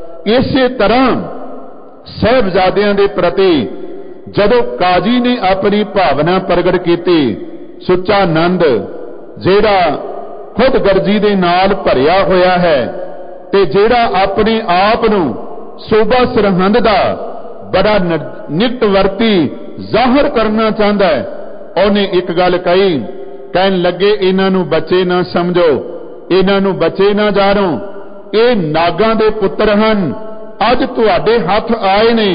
Speaker 2: ਇਸੇ ਤਰ੍ਹਾਂ ਸਾਹਿਬਜ਼ਾਦਿਆਂ ਦੇ ਪ੍ਰਤੀ ਜਦੋਂ ਕਾਜ਼ੀ ਨੇ ਆਪਣੀ ਭਾਵਨਾ ਪ੍ਰਗਟ ਕੀਤੀ, ਸੁੱਚਾ ਆਨੰਦ ਜਿਹੜਾ ਖੁਦਗਰਜੀ ਦੇ ਨਾਲ ਭਰਿਆ ਹੋਇਆ ਹੈ ਤੇ ਜਿਹੜਾ ਆਪਣੇ ਆਪ ਨੂੰ ਸੂਬਾ ਸਰਹੰਦ ਦਾ ਬੜਾ ਨਿਕਟਵਰਤੀ ਜ਼ਾਹਰ ਕਰਨਾ ਚਾਹੁੰਦਾ ਹੈ, ਉਹਨੇ ਇੱਕ ਗੱਲ ਕਹੀ, ਕਹਿਣ ਲੱਗੇ ਇਹਨਾਂ ਨੂੰ ਬੱਚੇ ਨਾ ਸਮਝੋ, ਇਹਨਾਂ ਨੂੰ ਬੱਚੇ ਨਾ ਜਾਣੋ, ਇਹ ਨਾਗਾਂ ਦੇ ਪੁੱਤਰ ਹਨ। ਅੱਜ ਤੁਹਾਡੇ ਹੱਥ ਆਏ ਨੇ,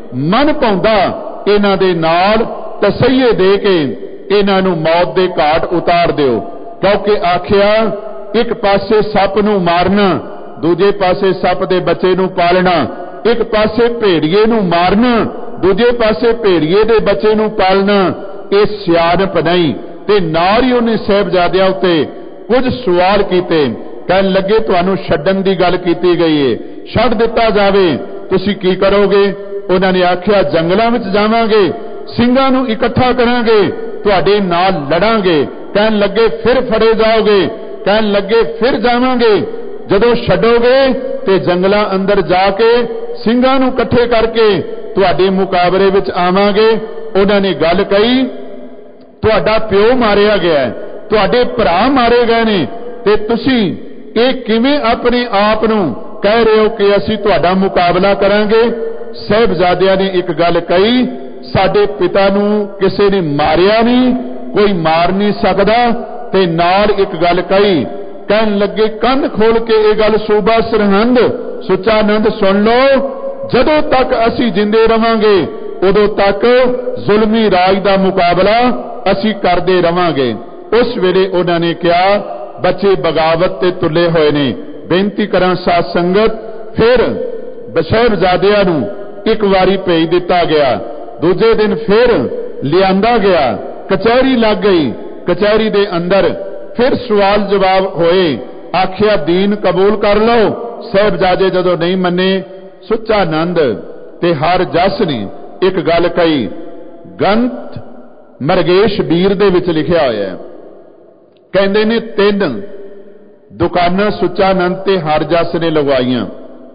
Speaker 2: ਮਨ ਪਾਉਂਦਾ ਇਹਨਾਂ ਦੇ ਨਾਲ ਤਸਈਏ ਦੇ ਕੇ ਇਹਨਾਂ ਨੂੰ ਮੌਤ ਦੇ ਘਾਟ ਉਤਾਰ ਦਿਓ। ਕਿਉਂਕਿ ਆਖਿਆ ਇੱਕ ਪਾਸੇ ਸੱਪ ਨੂੰ ਮਾਰਨਾ, ਦੂਜੇ ਪਾਸੇ ਸੱਪ ਦੇ ਬੱਚੇ ਨੂੰ ਪਾਲਣਾ, ਇੱਕ ਪਾਸੇ ਭੇੜੀਏ ਨੂੰ ਮਾਰਨਾ, ਦੂਜੇ ਪਾਸੇ ਭੇੜੀਏ ਦੇ ਬੱਚੇ ਨੂੰ ਪਾਲਣਾ, ਇਹ ਸਿਆਣਪ ਨਹੀਂ। ਤੇ ਨਾਲ ਹੀ ਉਹਨੇ ਸਾਹਿਬਜ਼ਾਦਿਆਂ ਉੱਤੇ ਕੁਝ ਸਵਾਲ ਕੀਤੇ। ਕਹਿਣ ਲੱਗੇ ਤੁਹਾਨੂੰ ਛੱਡਣ ਦੀ ਗੱਲ ਕੀਤੀ ਗਈ ਏ, ਛੱਡ ਦਿੱਤਾ ਜਾਵੇ, ਤੁਸੀਂ ਕੀ ਕਰੋਗੇ? ਉਹਨਾਂ ਨੇ ਆਖਿਆ ਜੰਗਲਾਂ ਵਿੱਚ ਜਾਵਾਂਗੇ, ਸਿੰਘਾਂ ਨੂੰ ਇਕੱਠਾ ਕਰਾਂਗੇ, ਤੁਹਾਡੇ ਨਾਲ ਲੜਾਂਗੇ। ਕਹਿਣ ਲੱਗੇ ਫਿਰ ਫੜੇ ਜਾਓਗੇ? ਕਹਿਣ ਲੱਗੇ ਫਿਰ ਜਾਵਾਂਗੇ। ਜਦੋਂ ਛੱਡੋਗੇ ਤੇ ਜੰਗਲਾਂ ਅੰਦਰ ਜਾ ਕੇ ਸਿੰਘਾਂ ਨੂੰ ਇਕੱਠੇ ਕਰਕੇ ਤੁਹਾਡੇ ਮੁਕਾਬਲੇ ਵਿੱਚ ਆਵਾਂਗੇ। ਉਹਨਾਂ ਨੇ ਗੱਲ ਕਹੀ ਤੁਹਾਡਾ ਪਿਓ ਮਾਰਿਆ ਗਿਆ, ਤੁਹਾਡੇ ਭਰਾ ਮਾਰੇ ਗਏ ਨੇ, ਤੇ ਤੁਸੀਂ ਇਹ ਕਿਵੇਂ ਆਪਣੇ ਆਪ ਨੂੰ ਕਹਿ ਰਹੇ ਹੋ ਕਿ ਅਸੀਂ ਤੁਹਾਡਾ ਮੁਕਾਬਲਾ ਕਰਾਂਗੇ? ਸਾਹਿਬਜ਼ਾਦਿਆਂ ਨੇ ਇੱਕ ਗੱਲ ਕਹੀ, ਸਾਡੇ ਪਿਤਾ ਨੂੰ ਕਿਸੇ ਨੇ ਮਾਰਿਆ ਨਹੀਂ, ਕੋਈ ਮਾਰ ਨਹੀਂ ਸਕਦਾ। ਤੇ ਨਾਲ ਇੱਕ ਗੱਲ ਕਹੀ, ਕਹਿਣ ਲੱਗੇ ਕੰਨ ਖੋਲ ਕੇ ਇਹ ਗੱਲ ਸੂਬਾ ਸਰਹੰਦ ਸੁੱਚਾ ਆਨੰਦ ਸੁਣ ਲਓ, ਜਦੋਂ ਤੱਕ ਅਸੀਂ ਜਿੰਦੇ ਰਵਾਂਗੇ ਉਦੋਂ ਤੱਕ ਜ਼ੁਲਮੀ ਰਾਜ ਦਾ ਮੁਕਾਬਲਾ ਅਸੀਂ ਕਰਦੇ ਰਵਾਂਗੇ। ਉਸ ਵੇਲੇ ਉਹਨਾਂ ਨੇ ਕਿਹਾ ਬੱਚੇ ਬਗਾਵਤ ਤੇ ਤੁਲੇ ਹੋਏ ਨੇ। ਬੇਨਤੀ ਕਰਾਂ ਸਾਧ ਸੰਗਤ, ਫਿਰ ਸਾਹਿਬਜ਼ਾਦਿਆਂ ਨੂੰ ਇੱਕ ਵਾਰੀ ਭੇਜ ਦਿੱਤਾ ਗਿਆ, ਦੂਜੇ ਦਿਨ ਫਿਰ ਲਿਆਂਦਾ ਗਿਆ, ਕਚਹਿਰੀ ਲੱਗ ਗਈ। ਕਚਹਿਰੀ ਦੇ ਅੰਦਰ ਫਿਰ ਸਵਾਲ ਜਵਾਬ ਹੋਏ। ਆਖਿਆ ਦੀਨ ਕਬੂਲ ਕਰ ਲਓ। ਸਾਹਿਬਜ਼ਾਦੇ ਜਦੋਂ ਨਹੀਂ ਮੰਨੇ, ਸੁੱਚਾ ਆਨੰਦ ਤੇ ਹਰ ਜਸ ਨੇ ਇੱਕ ਗੱਲ ਕਹੀ, ਗੰਤ ਮਰਗੇਸ਼ ਵੀਰ ਦੇ ਵਿੱਚ ਲਿਖਿਆ ਹੋਇਆ ਹੈ, ਕਹਿੰਦੇ ਨੇ ਤਿੰਨ ਦੁਕਾਨਾਂ ਸੁੱਚਾ ਆਨੰਦ ਤੇ ਹਰ ਜਸ ਨੇ ਲਗਵਾਈਆਂ।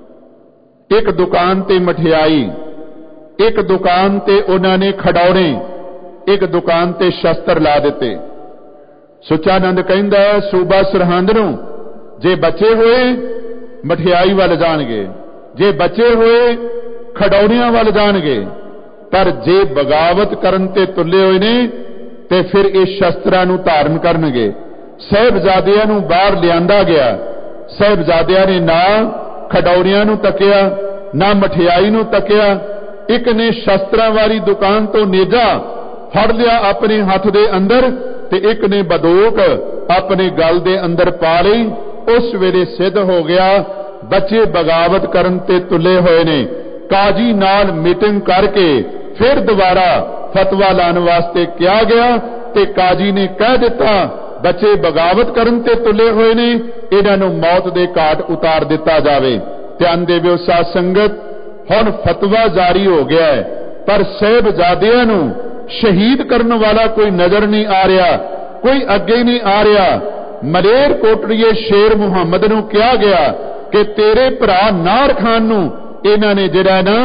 Speaker 2: ਇੱਕ ਦੁਕਾਨ ਤੇ ਮਠਿਆਈ, ਇੱਕ ਦੁਕਾਨ ਤੇ ਉਹਨਾਂ ਨੇ ਖਡੌਣੇ, ਇੱਕ ਦੁਕਾਨ ਤੇ ਸ਼ਸਤਰ ਲਾ ਦਿੱਤੇ। ਸੁੱਚਾ ਆਨੰਦ ਕਹਿੰਦਾ ਸੂਬਾ ਸਰਹੰਦ ਨੂੰ ਜੇ ਬਚੇ ਹੋਏ ਮਠਿਆਈ ਵੱਲ ਜਾਣਗੇ, ਜੇ ਬਚੇ ਹੋਏ ਖਡੌਣਿਆਂ ਵੱਲ ਜਾਣਗੇ, ਪਰ ਜੇ ਬਗਾਵਤ ਕਰਨ ਤੇ ਤੁਲੇ ਹੋਏ ਨੇ ਤੇ ਫਿਰ ਇਹ ਸ਼ਸਤਰਾਂ ਨੂੰ ਧਾਰਨ ਕਰਨਗੇ। ਸਾਹਿਬਜ਼ਾਦਿਆਂ ਨੂੰ ਬਾਹਰ ਲਿਆਂਦਾ ਗਿਆ। ਸਾਹਿਬਜ਼ਾਦਿਆਂ ਨੇ ਨਾ ਖਡੌਣਿਆਂ ਨੂੰ ਤੱਕਿਆ, ਨਾ ਮਠਿਆਈ ਨੂੰ ਤੱਕਿਆ। ਇੱਕ ਨੇ ਸ਼ਸਤਰਾਂ ਵਾਲੀ ਦੁਕਾਨ ਤੋਂ ਨੇਜਾ ਫੜ ਲਿਆ ਆਪਣੇ ਹੱਥ ਦੇ ਅੰਦਰ, ਤੇ ਇੱਕ ਨੇ ਬੰਦੂਕ ਆਪਣੇ ਗਲ ਦੇ ਅੰਦਰ ਪਾ ਲਈ। ਉਸ ਵੇਲੇ ਸਿੱਧ ਹੋ ਗਿਆ ਬੱਚੇ ਬਗਾਵਤ ਕਰਨ ਤੇ ਤੁਲੇ ਹੋਏ ਨੇ। ਕਾਜ਼ੀ ਨਾਲ ਮੀਟਿੰਗ ਕਰਕੇ ਫਿਰ ਦੁਬਾਰਾ ਫਤਵਾ ਲਾਉਣ ਵਾਸਤੇ ਕਿਹਾ ਗਿਆ, ਤੇ ਕਾਜ਼ੀ ਨੇ ਕਹਿ ਦਿੱਤਾ बच्चे बगावत करन ते तुले हुए ने, इन्हां नूं मौत दे घाट उतार दिता जावे। ध्यान देविओ साध संगत, हुण फतवा जारी हो गया है, पर साहिबजादियां नूं शहीद करन वाला कोई नजर नहीं आ रहा, कोई अगे नहीं आ रहा। मलेर कोटड़ीए शेर मुहम्मद नूं कहा गया कि तेरे भरा नार खान नूं इन्हां ने जिहड़ा ना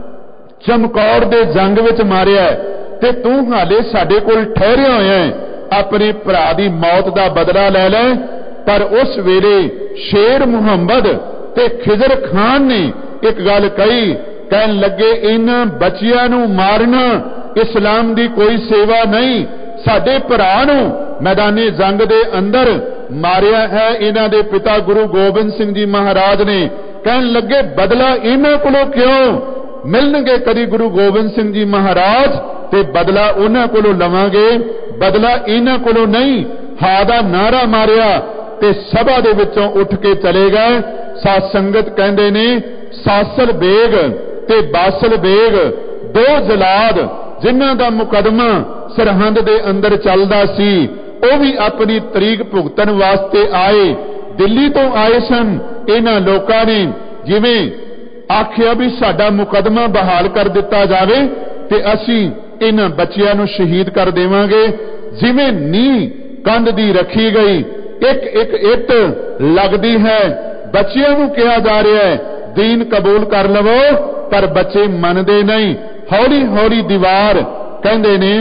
Speaker 2: चमकौर दे जंग विच मारिया ते तू हाले साडे कोल ठहरिया होया है, अपने भरा दी मौत दा बदला लै लै। पर उस वेले शेर मुहम्मद ते खिजर खान ने एक गल कही, कहन लगे इन्हां बच्चियां नूं मारना इस्लाम दी कोई सेवा नहीं। साडे भरा नूं मैदाने जंग दे अंदर मारिया है इन्हां दे पिता गुरु गोबिंद सिंह जी महाराज ने। कहन लगे बदला इन्हां कोलों क्यों मिलणगे, कदी गुरु गोबिंद सिंह जी महाराज ते बदला उन्हां कोलों लवांगे, बदला इन्हां कोलों नहीं। हा दा नारा मारिया ते सभा दे विचों उठ के चले गए। साध संगत कहंदे ने सासल बेग ते बासल बेग दो जलाद जिन्हां दा मुकदमा सरहंद दे अंदर चलदा सी, ਉਹ भी अपनी तरीक भुगतन वास्ते आए, दिल्ली तो आए सन। इन्हां लोकां ने जिवें आखिया भी साडा मुकदमा बहाल कर दिता जावे ते असीं इन्हां बच्चियां नूं शहीद कर देवांगे। जिवें नींह कंध दी रखी गई, एक एक इट लगदी है, बच्चियां नूं कहा जा रहा है दीन कबूल कर लवो, पर बच्चे मनदे नहीं। हौली हौली दीवार कहंदे ने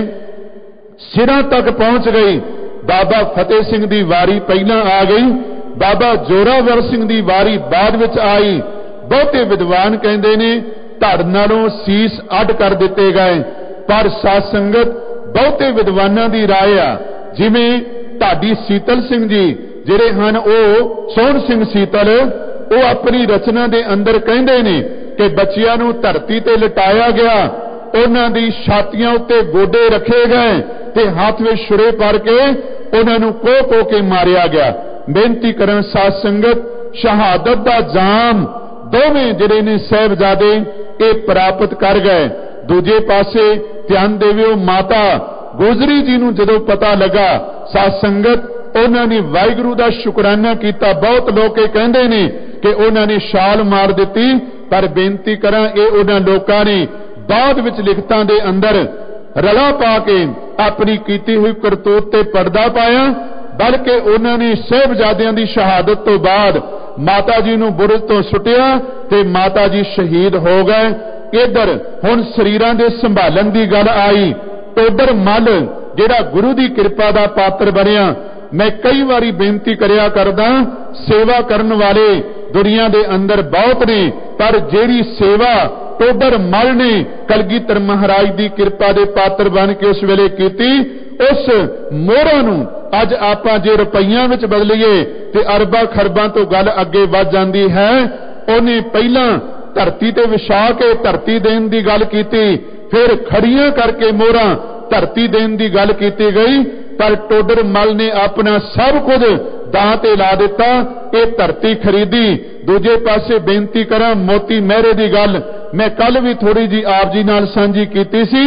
Speaker 2: सिरां तक पहुंच गई। बाबा फतेह सिंह दी वारी पहला आ गई, बाबा जोरावर सिंह दी वारी बाद विच आई। बहुते विद्वान कहंदे ने धड़ नालों सीस अड कर दिते गए, पर साध संगत बहुते विद्वानां दी राय आ, जिवें ढाडी सीतल सिंह जी जिहड़े हन ਉਹ सोहण सिंह सीतल, ਉਹ अपनी रचना दे अंदर कहंदे ने कि बच्चियां नूं धरती ते लटाया गया, उन्हां दी छातियां उत्ते गोडे रखे गए ते हाथ विच छुरे भर के उन्हां नूं कोह कोह के मारिया गया। बेनती करां साध संगत, शहादत दा जाम दोवें जिहड़े ने साहिबजादे ये प्राप्त कर गए। दूजे पासे ध्यान देविओ माता गोजरी जी नूं जदों पता लगा, साध संगत उन्हां ने वाहिगुरू दा शुकराना कीता। बहुत लोग कहंदे ने कि उन्हां ने छाल मार दित्ती, पर बेनती करां ये उन्हां लोकां ने बाद विच लिखतां दे अंदर रला पा के अपनी कीती हुई करतूत ते पर्दा पाया। बल्कि उन्होंने साहिबजादियां दी शहादत तो बाद माता जी नूं बुरज तो सुटिया ते माता जी शहीद हो गए। इधर हुण शरीरां दे संभालन दी गल आई, उधर मल जिहड़ा गुरु दी कृपा दा पात्र बनिया। मैं कई बारी बेनती करिया करदा, सेवा करन वाले दुनिया दे अंदर बहुत ने, पर जेड़ी सेवा टोडर मल ने कलगीधर महाराज की कृपा के पात्र बन के उस वेले कीती, उस मोहरा नूं अज आपां जे रुपईयां विच बदलीए ते अरबां खरबां तो गल अगे वध जांदी है। उन्हें पहला धरती ते विछा के धरती देण दी गल कीती, फिर खड़ियां करके मोहरा धरती देण दी गल कीती गई, पर टोडर मल ने अपना सब कुछ दां ते ला दिता, ये धरती खरीदी। दूजे पासे बेनती करा मोती मेहरे की गल मैं कल भी थोड़ी जी आप जी नाल सांझी कीती सी।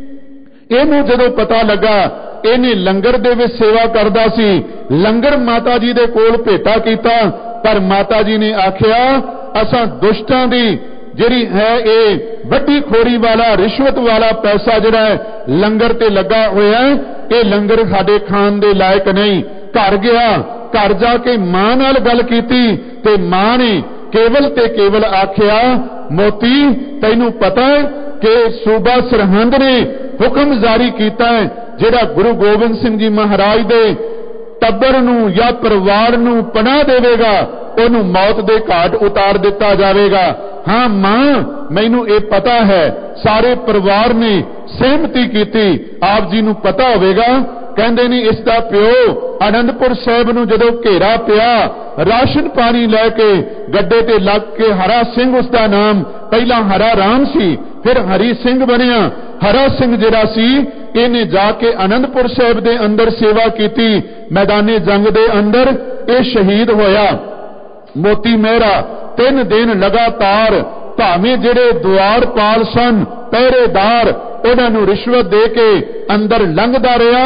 Speaker 2: इहनूं जदों पता लगा इहने लंगर दे विच सेवा करदा सी, लंगर माता जी दे कोल भेटा कीता, पर माता जी ने आखिया असां दुष्टां दी जिहड़ी है ये वड्डी खोरी वाला रिश्वत वाला पैसा जिहड़ा है लंगर ते लगा होया है, ये लंगर साडे खान दे लायक नहीं। घर गया, घर जाके मां नाल गल कीती ते मां ने केवल ते केवल आखिया मोती तैनूं पता है कि सूबा सरहंद ने हुक्म जारी किया है जिहड़ा गुरु गोबिंद सिंह जी महाराज दे टब्बर नूं या परिवार नूं पनाह देवेगा उन्होंने मौत दे घाट उतार दिता जाएगा। हाँ मां मैनू ये पता है, सारे परिवार ने सहमति की। आप जी नूं पता होवेगा, कहंदे ने इसका प्यो आनंदपुर साहिब नूं जदों घेरा पिया, राशन पानी लैके गड्डे ते लग के हरा सिंह उसका नाम पहला हरा राम सी, फिर हरी सिंह बनिया। हरा सिंह जिहड़ा सी इहने जाके आनंदपुर साहिब दे अंदर सेवा की, मैदाने जंग दे अंदर ये शहीद होया। मोती मेहरा तीन दिन लगातार भावें जिहड़े द्वारपाल सन पहरेदार उन्होंने रिश्वत दे के अंदर लंघदा रहा,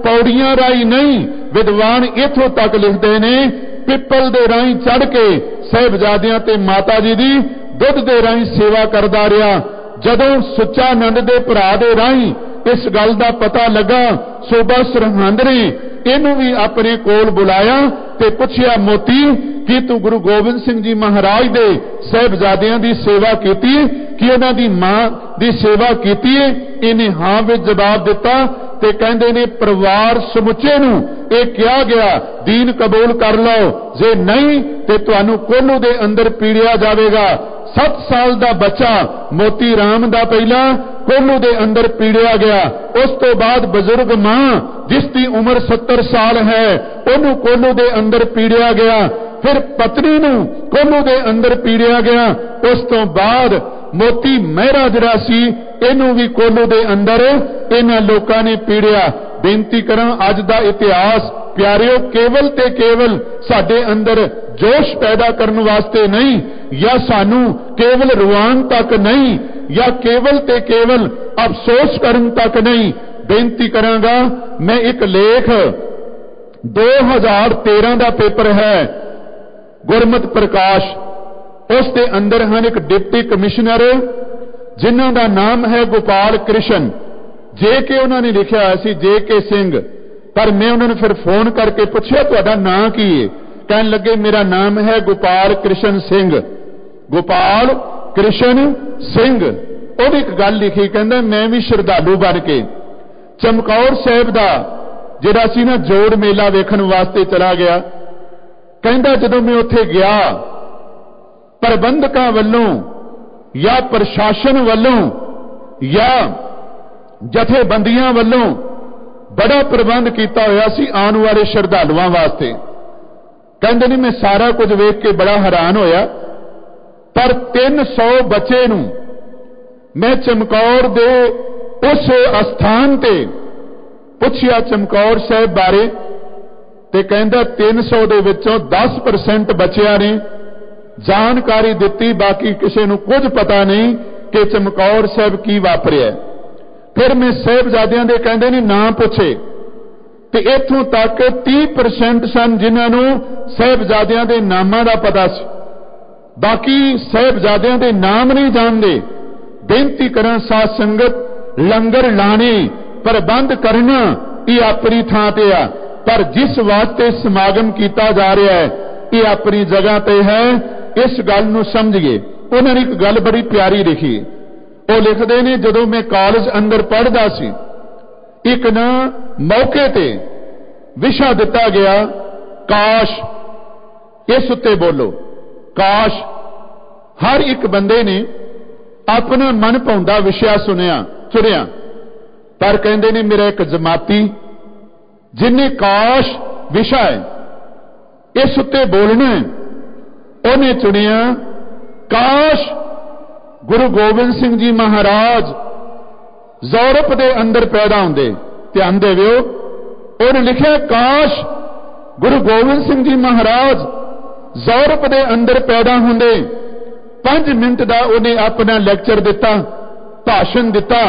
Speaker 2: पौड़ियां राही नहीं। विद्वान इथों तक लिखते ने पिपल दे राही चढ़ के साहिबजादियां ते माता जी दी दुध दे राही सेवा करदा रहा। जदों सुच्चा नंद दे भरा दे राही इस गल दा पता लगा, सूबा सरहंद ने इनू भी अपने कोल बुलाया ते पुछया, मोती कि तू गुरु गोबिंद सिंह जी महाराज दे साहिबजादियां दी सेवा कीती है, कि उन्हां दी मां दी सेवा कीती है? इन्हें हां विच जवाब दिता ते कहंदे ने परिवार समुचे नूं इह कहा गया दीन कबूल कर लो, जे नहीं ते तुहानूं कोलू दे अंदर पीड़िया जावेगा। सत्त साल दा बच्चा मोती राम दा पहला कोलू दे अंदर पीड़िया गया। उस तो बाद बजुर्ग मां जिसकी उम्र सत्तर साल है उन्होंने कोलू दे अंदर पीड़िया गया। फिर पत्नी नूं कोलू दे अंदर पीड़िया गया। उस तो बाद मोती महरा जिहड़ा सी इनू भी कोलू दे अंदर इन्हां लोकां ने पीड़िया। बेनती करां अज दा इतिहास प्यारिओ केवल ते केवल साडे अंदर जोश पैदा करने वास्ते नहीं, या सानू केवल रुआन तक नहीं, या केवल ते केवल अफसोस करन तक नहीं। बेनती करांगा, मैं एक लेख दो हज़ार तेरह का पेपर है गुरमत प्रकाश, उस दे अंदर हैं एक डिप्टी कमिश्नर जिन्हां दा नाम है गोपाल कृष्ण, जे के उन्होंने लिखा हुआ सी जे के सिंह। पर मैं उन्होंने फिर फोन करके पूछा तुहाडा नाम की है? कहन लगे मेरा नाम है गोपाल कृष्ण सिंह। गोपाल कृष्ण सिंह ਉਹਦੀ एक गल लिखी, कहंदा मैं भी श्रद्धालु बन के चमकौर साहिब दा जिहड़ा सी ना जोड़ मेला वेखण वास्ते चला गया। कहंदा जदों मैं उत्थे गया प्रबंधकां वल्लों या प्रशासन वल्लों या जथेबंदियां वल्लों बड़ा प्रबंध किया होया सी आने वाले श्रद्धालुआं वास्ते। कहंदे नहीं मैं सारा कुछ वेख के बड़ा हैरान होया, पर तीन सौ बच्चे नूं मैं चमकौर दे उस अस्थान ते पुछया चमकौर साहिब बारे, ते कहंदा तीन सौ दे विचों दस परसेंट बच्चियां ने जानकारी दिती, बाकी किसी नूं कुछ पता नहीं कि चमकौर साहिब की वापरिया। फिर मैं साहिबजादियां दे कहंदे ने नाम पूछे ते इत्थों तक तीस परसेंट सन जिन्हां नूं साहिबजादियां दे नामां दा पता सी, बाकी साहिबजादियां दे नाम नहीं जानदे। बेनती करां साध संगत, लंगर लाने प्रबंध करना ये अपनी थां ते आ, पर जिस वास्ते समागम किया जा रहा है ये अपनी जगह ते है। इस गल नूं समझिए। उन्होंने एक गल बड़ी प्यारी लिखी, वो लिखते ने जदों मैं कॉलेज अंदर पढ़दा सी एक ना मौके ते विशा दिता गया काश, इस उत्ते बोलो काश। हर एक बंदे ने अपना मन भाउंदा विषया सुनिया चुनिया, पर कहंदे ने मेरा एक जमाती जिन्हें काश विषा है इस उत्ते बोलना है, उन्हें चुनिया काश गुरु गोबिंद सिंह जी महाराज यूरोप के अंदर पैदा होंदे। ध्यान देविओ, उन्हें लिखा काश गुरु गोबिंद सिंह जी महाराज यूरोप के अंदर पैदा होंदे। पांच मिनट का उन्हें अपना लैक्चर दिता, भाषण दिता,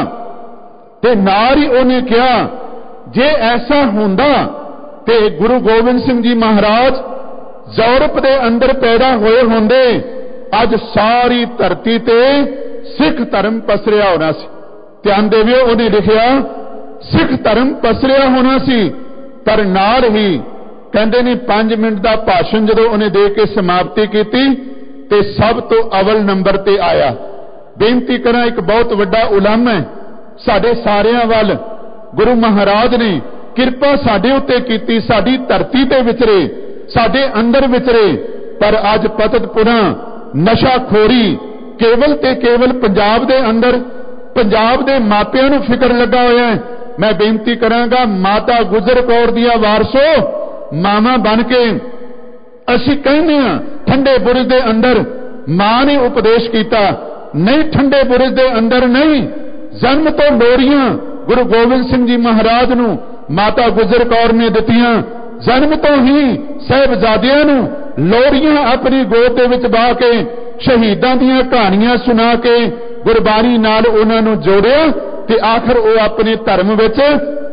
Speaker 2: ते नाल ही उन्हें कहा जे ऐसा होंदा ते गुरु गोबिंद सिंह जी महाराज यूरोप के अंदर पैदा होए होंदे, अज सारी धरती ते सिख धर्म पसरिया होना सी। ध्यान देविओ, उन्हें लिखा सिख धर्म पसरिया होना सी। पर नाल ही कहंदे ने पांच मिनट का भाषण जदों उन्हें दे के समाप्ति की ते सब तो अवल नंबर ते आया। बेनती करा, एक बहुत वड्डा उलम है साडे सारियां वल, गुरु महाराज ने किरपा साडे उत्ते कीती, साडी धरती ते विचरे, साडे अंदर विचरे। पर अज पततपुरा नशाखोरी केवल ते केवल पंजाब दे अंदर, पंजाब दे मापियां नूं फिकर लगा होया है। मैं बेनती करांगा, माता गुजर कौर दिया वारसो मामा बन के असीं कहने हां ठंडे बुरज दे अंदर मां ने उपदेश किया, नहीं ठंडे बुरज दे अंदर नहीं। जन्म तो लोरियां गुरु गोबिंद सिंह जी महाराज नूं माता गुजर कौर ने दित्तियां, जन्म तो ही साहिबजादियां नूं लोरियां अपनी गोद दे विच बा के शहीदां दीयां कहानियां सुना के गुरबाणी नाल उन्हां नूं जोड़िया ते आखिर वो अपने धर्म विच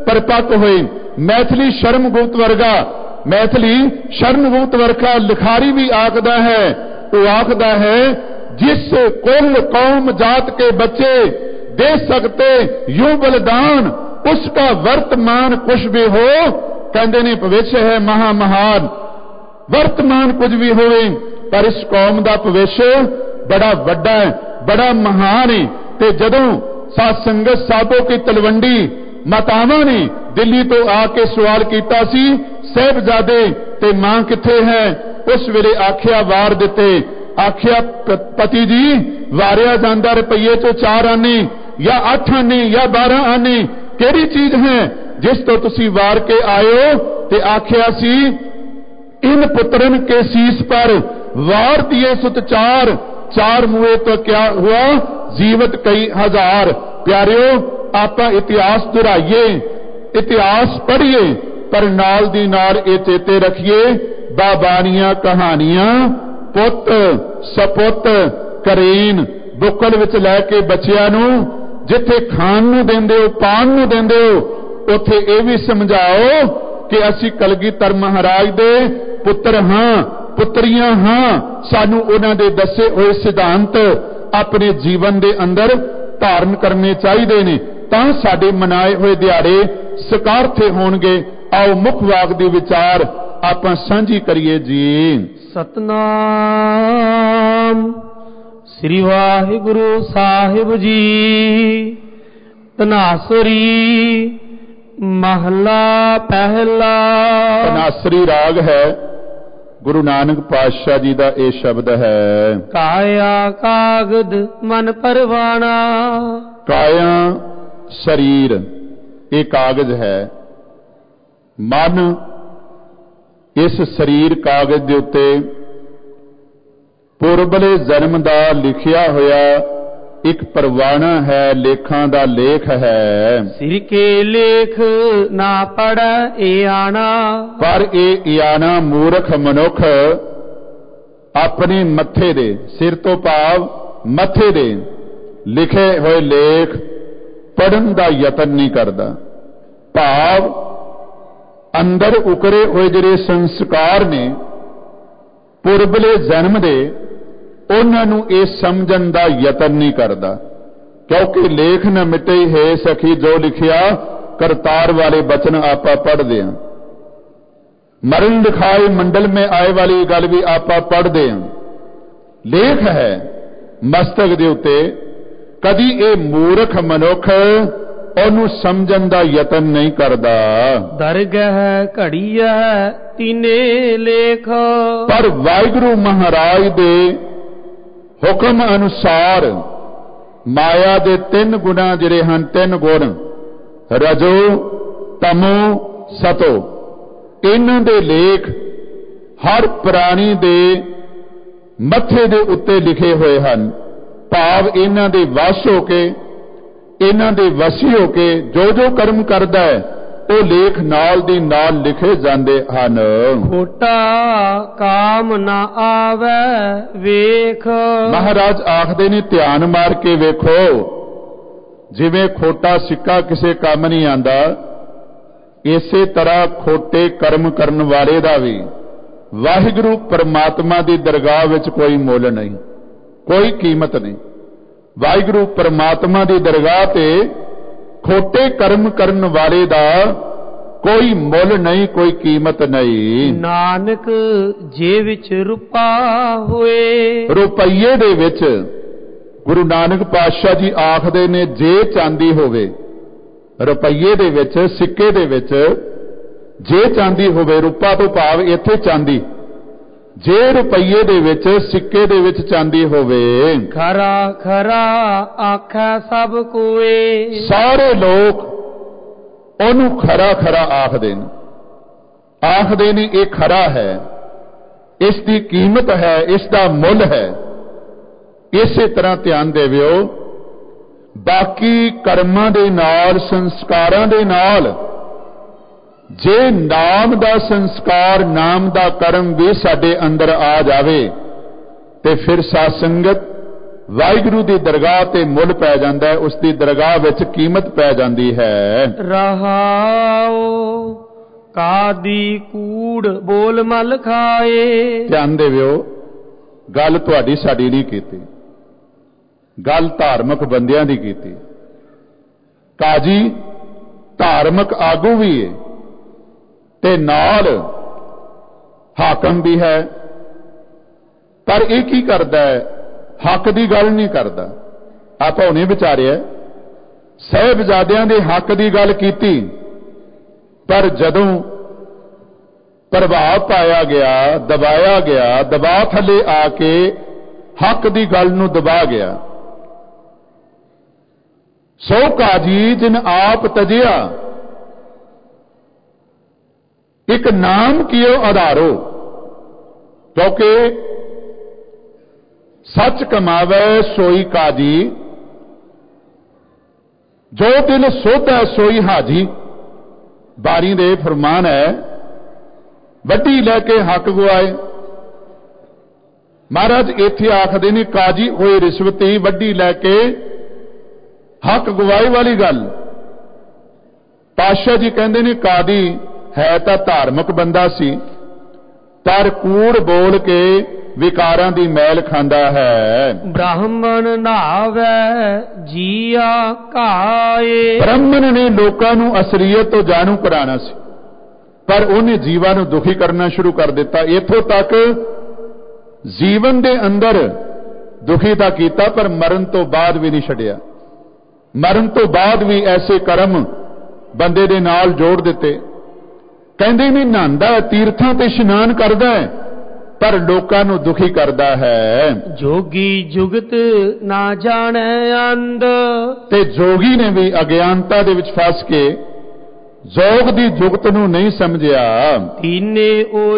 Speaker 2: परिपक्व हुए। मैथिली शर्मगुप्त वर्गा मैथिली शर्मगुप्त वर्गा लिखारी भी आखदा है, वो आखदा है जिस कुल कौम जात के बच्चे दे सकते यूं बलिदान, उसका वर्तमान कुछ भी हो, कहते ने भविष्य है महा महान। वर्तमान कुछ भी होवे पर इस कौम का भविष्य बड़ा वड्डा है, बड़ा महान है। ते जदों साध संगत साधो की तलवंडी मातावां ने दिल्ली तो आके सवाल कीता सी साहिबजादे ते मां किथे है, उस वेले आखिया वार दिते। आखिया पति जी वारिया जांदा रुपये चो चार आने या अठ आने या बारह आने केड़ी चीज है जिस तो तुसी वार के आयो? ते आखिया सी इन पुत्रन के शीश पर वार दिए सुत चार, चार मुए तो क्या हुआ जीवत कई हजार। प्यारियो आपा इतिहास दोहराइए, इतिहास पढ़िए, पर नाल दी नाल ये चेते रखिए बाबानियां कहानियां पुत सपुत करीन बुकल विच लैके बच्चियां नूं जिथे खाण नूं देंदे हो पाण नूं देंदे हो उथे ये भी समझाओ कि असी कलगीधर महाराज दे पुत्र हां पुत्रियां हां। सानू उन्हां दे दसे होए सिद्धांत अपने जीवन दे अंदर धारण करने चाहिए ने, तां साडे मनाए हुए दिहाड़े सकारथे होणगे। आओ मुख वाग दी विचार आपां सांझी करिए जी।
Speaker 1: सतनाम श्री वाहिगुरु साहिब जी। धनासरी महला पहला।
Speaker 2: धनासरी राग है, गुरु नानक पातशाह जी का यह शब्द है।
Speaker 1: काया कागद मन परवाना।
Speaker 2: काया शरीर ये कागज है, मन इस शरीर कागज के उत्ते पूर्वले जन्म का लिखिया होया एक परवाना है, लेखां दा लेख है।
Speaker 1: सिर के लेख ना पढ़ ए आना।
Speaker 2: पर ए आना मूर्ख मनुख अपने मथे दे सिर तो भाव मथे दे लिखे हुए लेख पढ़न का यतन नहीं करता। भाव अंदर उकरे हुए जिहड़े संस्कार ने पूर्वले जन्म दे उन्होंने ये समझण का यतन नहीं करता, क्योंकि लेख न मिटे है सखी जो लिखिया करतार वाले बचन आपा पढ़ते हैं। मरण लिखाए मंडल में आए वाली गल भी आपा पढ़ते हैं। लेख है मस्तक दे उत्ते, कदी ये मूर्ख मनुख ਉਹਨੂੰ ਸਮਝਣ ਦਾ ਯਤਨ नहीं करता।
Speaker 1: दरगह घड़ीया तीने लेख।
Speaker 2: पर वाहिगुरु महाराज दे हुक्म अनुसार माया दे तीन गुणा जिहड़े हन, तीन गुण रजो तमो सतो, इन्हां दे लेख हर प्राणी दे मथे दे उत्ते लिखे हुए हैं। भाव इन्हां दे वश हो के इन्हां दे वसी हो के जो जो कर्म करदा है वो लेख नाल दी नाल लिखे जांदे हन।
Speaker 1: खोटा काम ना आवे वेख।
Speaker 2: महाराज आखदे ने ध्यान मार के वेखो, जिवें खोटा सिक्का किसे काम नहीं आंदा, इसे तरह खोटे कर्म करन वाले दा भी वाहिगुरु परमात्मा दी दरगाह विच कोई मुल नहीं, कोई कीमत नहीं। वाहिगुरु परमात्मा दी दरगाह ते खोटे कर्म करन वाले दा कोई मुल नहीं, कोई कीमत नहीं।
Speaker 1: नानक जे विच रुपा होए।
Speaker 2: रुपये दे विच गुरु नानक पातशाह जी आखदे ने जे चांदी होवे, रुपये दे विच सिक्के दे विच जे चांदी होवे, रुपा तो भाव इत्थे चांदी, जे रुपये दे विच सिक्के दे विच चांदी होवे,
Speaker 1: खरा खरा आखा सब कोए।
Speaker 2: सारे लोग ओनू खरा खरा आखदे ने, आखदे ने ये खरा है, इसकी कीमत है, इसका मुल है। इसे तरह ध्यान देवियो, बाकी कर्मां दे नाल संस्कारां दे नाल जे नाम दा संस्कार नाम दा कर्म भी साडे अंदर आ जावे ते फिर साध संगत ਵਾਹਿਗੁਰੂ ਦੀ ਦਰਗਾਹ ਤੇ ਮੁੱਲ ਪੈ ਜਾਂਦਾ ਹੈ, ਉਸ ਦੀ ਦਰਗਾਹ ਵਿੱਚ ਕੀਮਤ ਪੈ ਜਾਂਦੀ ਹੈ।
Speaker 1: ਰਹਾਉ ਕਾਦੀ ਕੂੜ ਬੋਲ ਮਲ ਖਾਏ।
Speaker 2: ਧਿਆਨ ਦੇਵਿਓ, ਗੱਲ ਤੁਹਾਡੀ ਸਾਡੀ ਨਹੀਂ ਕੀਤੀ, ਗੱਲ ਧਾਰਮਿਕ ਬੰਦਿਆਂ ਦੀ ਕੀਤੀ। ਕਾਜੀ ਧਾਰਮਿਕ ਆਗੂ ਵੀ ਹੈ ਤੇ ਨਾਲ ਹਾਕਮ ਵੀ ਹੈ, ਪਰ ਇਹ ਕੀ ਕਰਦਾ ਹੈ? ਹੱਕ ਦੀ ਗੱਲ ਨਹੀਂ ਕਰਦਾ। ਆਪਾਂ ਹੁਣੇ ਵਿਚਾਰਿਆ ਸਾਹਿਬਜ਼ਾਦਿਆਂ ਦੇ ਹੱਕ ਦੀ ਗੱਲ ਕੀਤੀ, ਪਰ ਜਦੋਂ ਪ੍ਰਭਾਵ ਪਾਇਆ ਗਿਆ, ਦਬਾਇਆ ਗਿਆ, ਦਬਾਅ ਥੱਲੇ ਆ ਕੇ ਹੱਕ ਦੀ ਗੱਲ ਨੂੰ ਦਬਾ ਗਿਆ। ਸੋ ਕਾਜੀ ਜਿਨ ਆਪ ਤਜਿਆ ਇੱਕ ਨਾਮ ਕੀਓ ਆਧਾਰੋ, ਕਿਉਂਕਿ ਸੱਚ ਕਮਾਵੇ ਸੋਈ ਕਾਜੀ, ਜੋ ਦਿਲ ਸੋਧੈ ਸੋਈ ਹਾਜੀ। ਬਾਰੀ ਦੇ ਫਰਮਾਨ ਹੈ, ਵੱਡੀ ਲੈ ਕੇ ਹੱਕ ਗਵਾਏ। ਮਹਾਰਾਜ ਇੱਥੇ ਆਖਦੇ ਨੇ ਕਾਜੀ ਹੋਏ ਰਿਸ਼ਵਤੀ, ਵੱਡੀ ਲੈ ਕੇ ਹੱਕ ਗਵਾਈ ਵਾਲੀ ਗੱਲ। ਪਾਤਸ਼ਾਹ ਜੀ ਕਹਿੰਦੇ ਨੇ ਕਾਦੀ ਹੈ ਤਾਂ ਧਾਰਮਿਕ ਬੰਦਾ ਸੀ, ਪਰ ਕੂੜ ਬੋਲ ਕੇ ਵਿਕਾਰਾਂ ਦੀ ਮੈਲ ਖਾਂਦਾ ਹੈ।
Speaker 1: ਬ੍ਰਾਹਮਣ ਨਾਵੇ ਜੀਆ ਕਾਏ।
Speaker 2: ਬ੍ਰਾਹਮਣ ਨੇ ਲੋਕਾਂ ਨੂੰ ਅਸਲੀਅਤ ਤੋਂ ਜਾਣੂ ਕਰਾਉਣਾ ਸੀ, ਪਰ ਉਹਨੇ ਜੀਵਾਂ ਨੂੰ ਦੁਖੀ ਕਰਨਾ ਸ਼ੁਰੂ ਕਰ ਦਿੱਤਾ। ਇੱਥੋਂ ਤੱਕ ਜੀਵਨ ਦੇ ਅੰਦਰ ਦੁਖੀ ਤਾਂ ਕੀਤਾ, ਪਰ ਮਰਨ ਤੋਂ ਬਾਅਦ ਵੀ ਨਹੀਂ ਛੱਡਿਆ। ਮਰਨ ਤੋਂ ਬਾਅਦ ਵੀ ਐਸੇ ਕਰਮ ਬੰਦੇ ਦੇ ਨਾਲ ਜੋੜ ਦਿੱਤੇ। ਕਹਿੰਦੇ ਨੇ ਨਹਾਉਂਦਾ, ਤੀਰਥਾਂ ਤੇ ਇਸ਼ਨਾਨ ਕਰਦਾ ਹੈ, ਪਰ ਲੋਕਾਂ ਨੂੰ ਦੁਖੀ ਕਰਦਾ ਹੈ। ਜੋਗੀ ਜੁਗਤ ਨਾ ਜਾਣੈ ਅੰਧ। ਤੇ ਜੋਗੀ ਨੇ ਵੀ ਅਗਿਆਨਤਾ ਦੇ ਵਿੱਚ ਫਸ ਕੇ ਜੋਗ ਦੀ ਜੁਗਤ ਨੂੰ ਨਹੀਂ ਸਮਝਿਆ। ਤਿੰਨੇ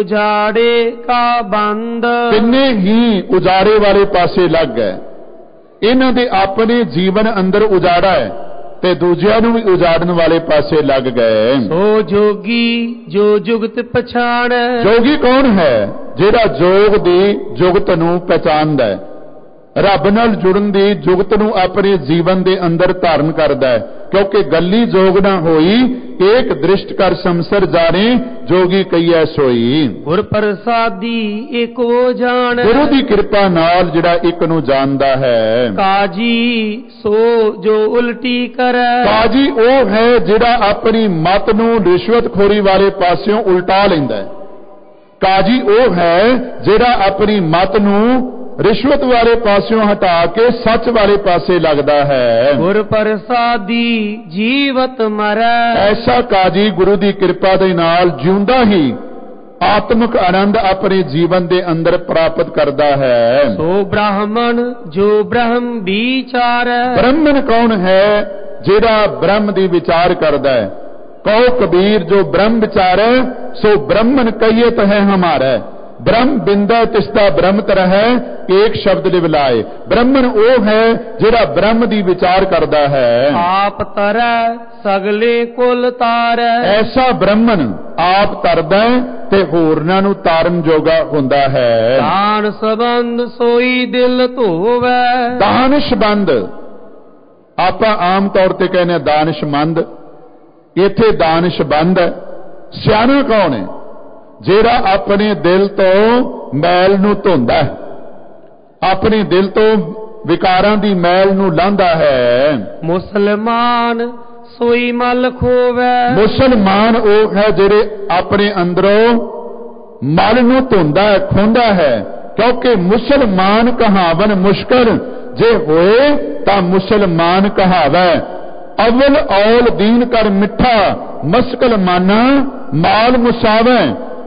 Speaker 2: ਉਜਾੜੇ ਕਾ ਬੰਦ। ਤਿੰਨੇ ਹੀ ਉਜਾੜੇ ਵਾਲੇ ਪਾਸੇ ਲੱਗ ਗਏ। ਇਹਨਾਂ ਦੇ ਆਪਣੇ ਜੀਵਨ ਅੰਦਰ ਉਜਾੜਾ ਹੈ ਤੇ ਦੂਜਿਆਂ ਨੂੰ ਵੀ ਉਜਾੜਨ ਵਾਲੇ ਪਾਸੇ ਲੱਗ ਗਏ। ਸੋ ਜੋਗੀ ਜੋ ਜੁਗਤ ਪਛਾਣੈ। ਜੋਗੀ ਕੌਣ ਹੈ? ਜਿਹੜਾ ਜੋਗ ਦੀ ਜੁਗਤ ਨੂੰ ਪਛਾਣਦਾ ਹੈ, ਰੱਬ ਨਾਲ ਜੁੜਨ ਦੀ ਜੁਗਤ ਨੂੰ ਆਪਣੇ ਜੀਵਨ ਦੇ ਅੰਦਰ ਧਾਰਨ ਕਰਦਾ ਹੈ। ਕਿਉਂਕਿ ਗੱਲੀ ਜੋਗ ਨਾ ਹੋਈ, ਏਕ ਦ੍ਰਿਸ਼ਟ ਕਰ ਸੰਸਰ ਜਾਣੇ, ਜੋਗੀ ਕਈਐ ਸੋਈ। ਗੁਰ ਪ੍ਰਸਾਦੀ ਏਕੋ ਜਾਣ। ਗੁਰੂ ਦੀ ਕਿਰਪਾ ਨਾਲ ਜਿਹੜਾ ਇੱਕ ਨੂੰ ਜਾਣਦਾ ਹੈ। ਕਾਜੀ ਸੋ ਜੋ ਉਲਟੀ ਕਰੈ। ਕਾਜੀ ਉਹ ਹੈ ਜਿਹੜਾ ਆਪਣੀ ਮਤ ਨੂੰ ਰਿਸ਼ਵਤਖੋਰੀ ਵਾਲੇ ਪਾਸਿਓਂ ਉਲਟਾ ਲੈਂਦਾ ਹੈ। ਕਾਜੀ ਉਹ ਹੈ ਜਿਹੜਾ ਆਪਣੀ ਮਤ ਨੂੰ ਰਿਸ਼ਵਤ ਵਾਲੇ ਪਾਸਿਓਂ ਹਟਾ ਕੇ ਸੱਚ ਵਾਲੇ ਪਾਸੇ ਲੱਗਦਾ ਹੈ। ਗੁਰ ਪ੍ਰਸਾਦੀ ਜੀਵਤ ਮਰੈ। ਐਸਾ ਕਾਜੀ ਗੁਰੂ ਦੀ ਕਿਰਪਾ ਦੇ ਨਾਲ ਜਿਉਂਦਾ ਹੀ ਆਤਮਿਕ ਆਨੰਦ ਆਪਣੇ ਜੀਵਨ ਦੇ ਅੰਦਰ ਪ੍ਰਾਪਤ ਕਰਦਾ ਹੈ। ਸੋ ਬ੍ਰਾਹਮਣ ਜੋ ਬ੍ਰਹਮ ਵਿਚਾਰੈ। ਬ੍ਰਾਹਮਣ ਕੌਣ ਹੈ? ਜਿਹੜਾ ਬ੍ਰਹਮ ਦੀ ਵਿਚਾਰ ਕਰਦਾ ਹੈ। ਕਹੋ ਕਬੀਰ ਜੋ ਬ੍ਰਹਮ ਵਿਚਾਰੈ, ਸੋ ਬ੍ਰਾਹਮਣ ਕਹੀਏ ਹੈ ਹਮਾਰਾ। ब्रह्म बिंदा तिसदा ब्रह्म तरह है, एक शब्द लिव लाए। ब्राह्मण वो है जिहड़ा ब्रह्म दी विचार करता है। आप तरह सगले कुल तारै। ऐसा ब्राह्मण आप तरदा है ते होरनां नूं तारन जोगा हुंदा है। दान संबंध सोई दिल धोवै। दानिशमंद आपां आम तौर ते कहने दानिशमंद, इत्थे दानिशमंद है। सियाणा कौन है? ਜਿਹੜਾ ਆਪਣੇ ਦਿਲ ਤੋਂ ਮੈਲ ਨੂੰ ਧੋਂਦਾ ਹੈ, ਆਪਣੇ ਦਿਲ ਤੋਂ ਵਿਕਾਰਾਂ ਦੀ ਮੈਲ ਨੂੰ ਲਾਂਦਾ ਹੈ। ਮੁਸਲਮਾਨ ਸੋਈ ਮਲ ਖੋਵੈ। ਮੁਸਲਮਾਨ ਉਹ ਹੈ ਜਿਹੜੇ ਆਪਣੇ ਅੰਦਰੋਂ ਮਲ ਨੂੰ ਧੋਂਦਾ ਹੈ, ਖੋਂਦਾ ਹੈ। ਕਿਉਂਕਿ ਮੁਸਲਮਾਨ ਕਹਾਵਨ ਮੁਸ਼ਕਲ ਜੇ ਹੋਏ ਤਾਂ ਮੁਸਲਮਾਨ ਕਹਾਵੈ। ਅਵਲ ਔਲ ਦੀਨ ਕਰ ਮਿੱਠਾ, ਮਸਕਲ ਮਾਨਾ ਮਾਲ ਮੁਸਾਵੈ।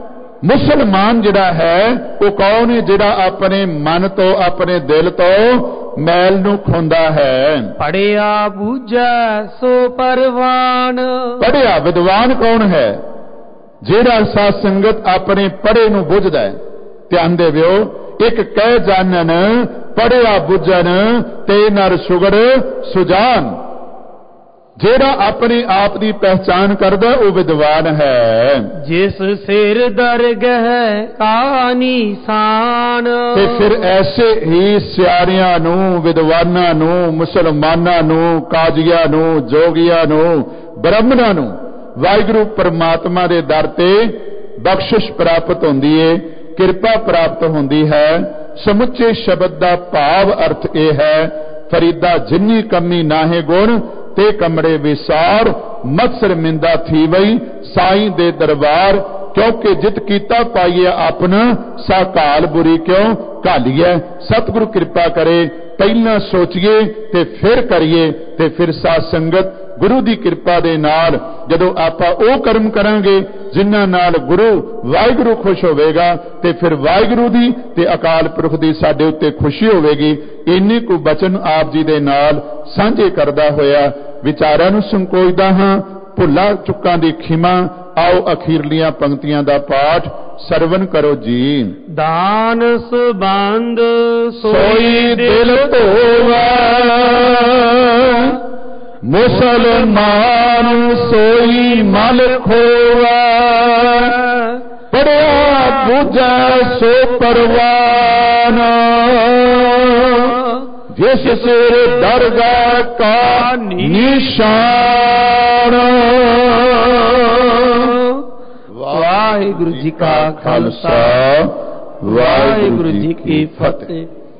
Speaker 2: ਮੁਸਲਮਾਨ ਜਿਹੜਾ ਹੈ ਉਹ ਕੌਣ ਹੈ? ਜਿਹੜਾ ਆਪਣੇ ਮਨ ਤੋਂ ਆਪਣੇ ਦਿਲ ਤੋਂ ਮੈਲ ਨੂੰ ਖੋਂਦਾ ਹੈ। ਪੜਿਆ ਬੂਝੈ ਸੋ ਪਰਵਾਨ। ਪੜਿਆ ਵਿਦਵਾਨ ਕੌਣ ਹੈ? ਜਿਹੜਾ ਸਾਧ ਸੰਗਤ ਆਪਣੇ ਪੜੇ ਨੂੰ ਬੁੱਝਦਾ ਹੈ। ਧਿਆਨ ਦੇਵਿਓ, ਇੱਕ ਕਹਿ ਜਾਣਨ ਪੜਿਆ ਬੁੱਝਣ ਤੇ ਨਰ ਸੁਗੜ ਸੁਜਾਨ। ਜਿਹੜਾ ਆਪਣੇ ਆਪ ਦੀ ਪਹਿਚਾਨ ਕਰਦਾ ਉਹ ਵਿਦਵਾਨ ਹੈ।
Speaker 1: ਜਿਸ ਸਿਰ ਦਰਗਹ ਕਾ ਨਿਸ਼ਾਨ।
Speaker 2: ਤੇ ਫਿਰ ਐਸੇ ਹੀ ਸਿਆਰਿਆਂ ਨੂੰ, ਵਿਦਵਾਨਾਂ ਨੂੰ, ਮੁਸਲਮਾਨਾਂ ਨੂੰ, ਕਾਜ਼ੀਆਂ ਨੂੰ, ਜੋਗੀਆਂ ਨੂੰ, ਬ੍ਰਾਹਮਣਾਂ ਨੂੰ ਵਾਹਿਗੁਰੂ ਪਰਮਾਤਮਾ ਦੇ ਦਰ ਤੇ ਬਖਸ਼ਿਸ਼ ਪ੍ਰਾਪਤ ਹੁੰਦੀ ਹੈ, ਕਿਰਪਾ ਪ੍ਰਾਪਤ ਹੁੰਦੀ ਹੈ। ਸਮੁੱਚੇ ਸ਼ਬਦ ਦਾ ਭਾਵ ਅਰਥ ਇਹ ਹੈ, ਫਰੀਦਾ ਜਿੰਨੀ ਕਮੀ ਨਾਹੇ ਗੁਣ ਤੇ ਕਮਰੇ ਵਿਸਾਰ, ਮਤ ਸ਼ਰਮਿੰਦਾ ਥੀ ਵਈ ਸਾਈਂ ਦੇ ਦਰਬਾਰ। ਕਿਉਂਕਿ ਜਿਤ ਕੀਤਾ ਪਾਈਏ ਆਪਣਾ, ਸਾ ਘਾਲ ਬੁਰੀ ਕਿਉਂ ਘਾਲੀਏ। ਸਤਿਗੁਰੂ ਕਿਰਪਾ ਕਰੇ, ਪਹਿਲਾਂ ਸੋਚੀਏ ਤੇ ਫਿਰ ਕਰੀਏ, ਤੇ ਫਿਰ ਸਾਧ ਸੰਗਤ ਗੁਰੂ ਦੀ ਕਿਰਪਾ ਦੇ ਨਾਲ ਜਦੋਂ ਆਪਾਂ ਉਹ ਕਰਮ ਕਰਾਂਗੇ ਜਿਨ੍ਹਾਂ ਨਾਲ ਗੁਰੂ ਵਾਹਿਗੁਰੂ ਖੁਸ਼ ਹੋਵੇਗਾ, ਤੇ ਫਿਰ ਵਾਹਿਗੁਰੂ ਦੀ ਤੇ ਅਕਾਲ ਪੁਰਖ ਦੀ ਸਾਡੇ ਉੱਤੇ ਖੁਸ਼ੀ ਹੋਵੇਗੀ। ਇੰਨੇ ਕੁ ਬਚਨ ਆਪ ਜੀ ਦੇ ਨਾਲ ਸਾਂਝੇ ਕਰਦਾ ਹੋਇਆ ਵਿਚਾਰਾਂ ਨੂੰ ਸੰਕੋਚਦਾ ਹਾਂ। ਭੁੱਲਾਂ ਚੁੱਕਾਂ ਦੀ ਖਿਮਾ। ਆਓ ਅਖੀਰਲੀਆਂ ਪੰਕਤੀਆਂ ਦਾ ਪਾਠ ਸਰਵਨ ਕਰੋ ਜੀ।
Speaker 1: ਦਾਨ ਸੰਬੰਧ
Speaker 2: ਸੋਈ ਦਿਲ ਧੋਵੈ, ਮੁਸਲਮਾਨ ਸੋਈ ਮਲ ਖੋਵੈ। ਪੜਿਆ ਬੁਝੈ ਸੋ ਪਰਵਾਨ, ਜਿਸ ਸਿਰ ਦਰਗਾਹ ਕਾ ਨਿਸ਼ਾਨ।
Speaker 1: ਵਾਹਿਗੁਰੂ ਜੀ ਕਾ ਖਾਲਸਾ, ਵਾਹਿਗੁਰੂ ਜੀ ਕੀ ਫਤਿਹ।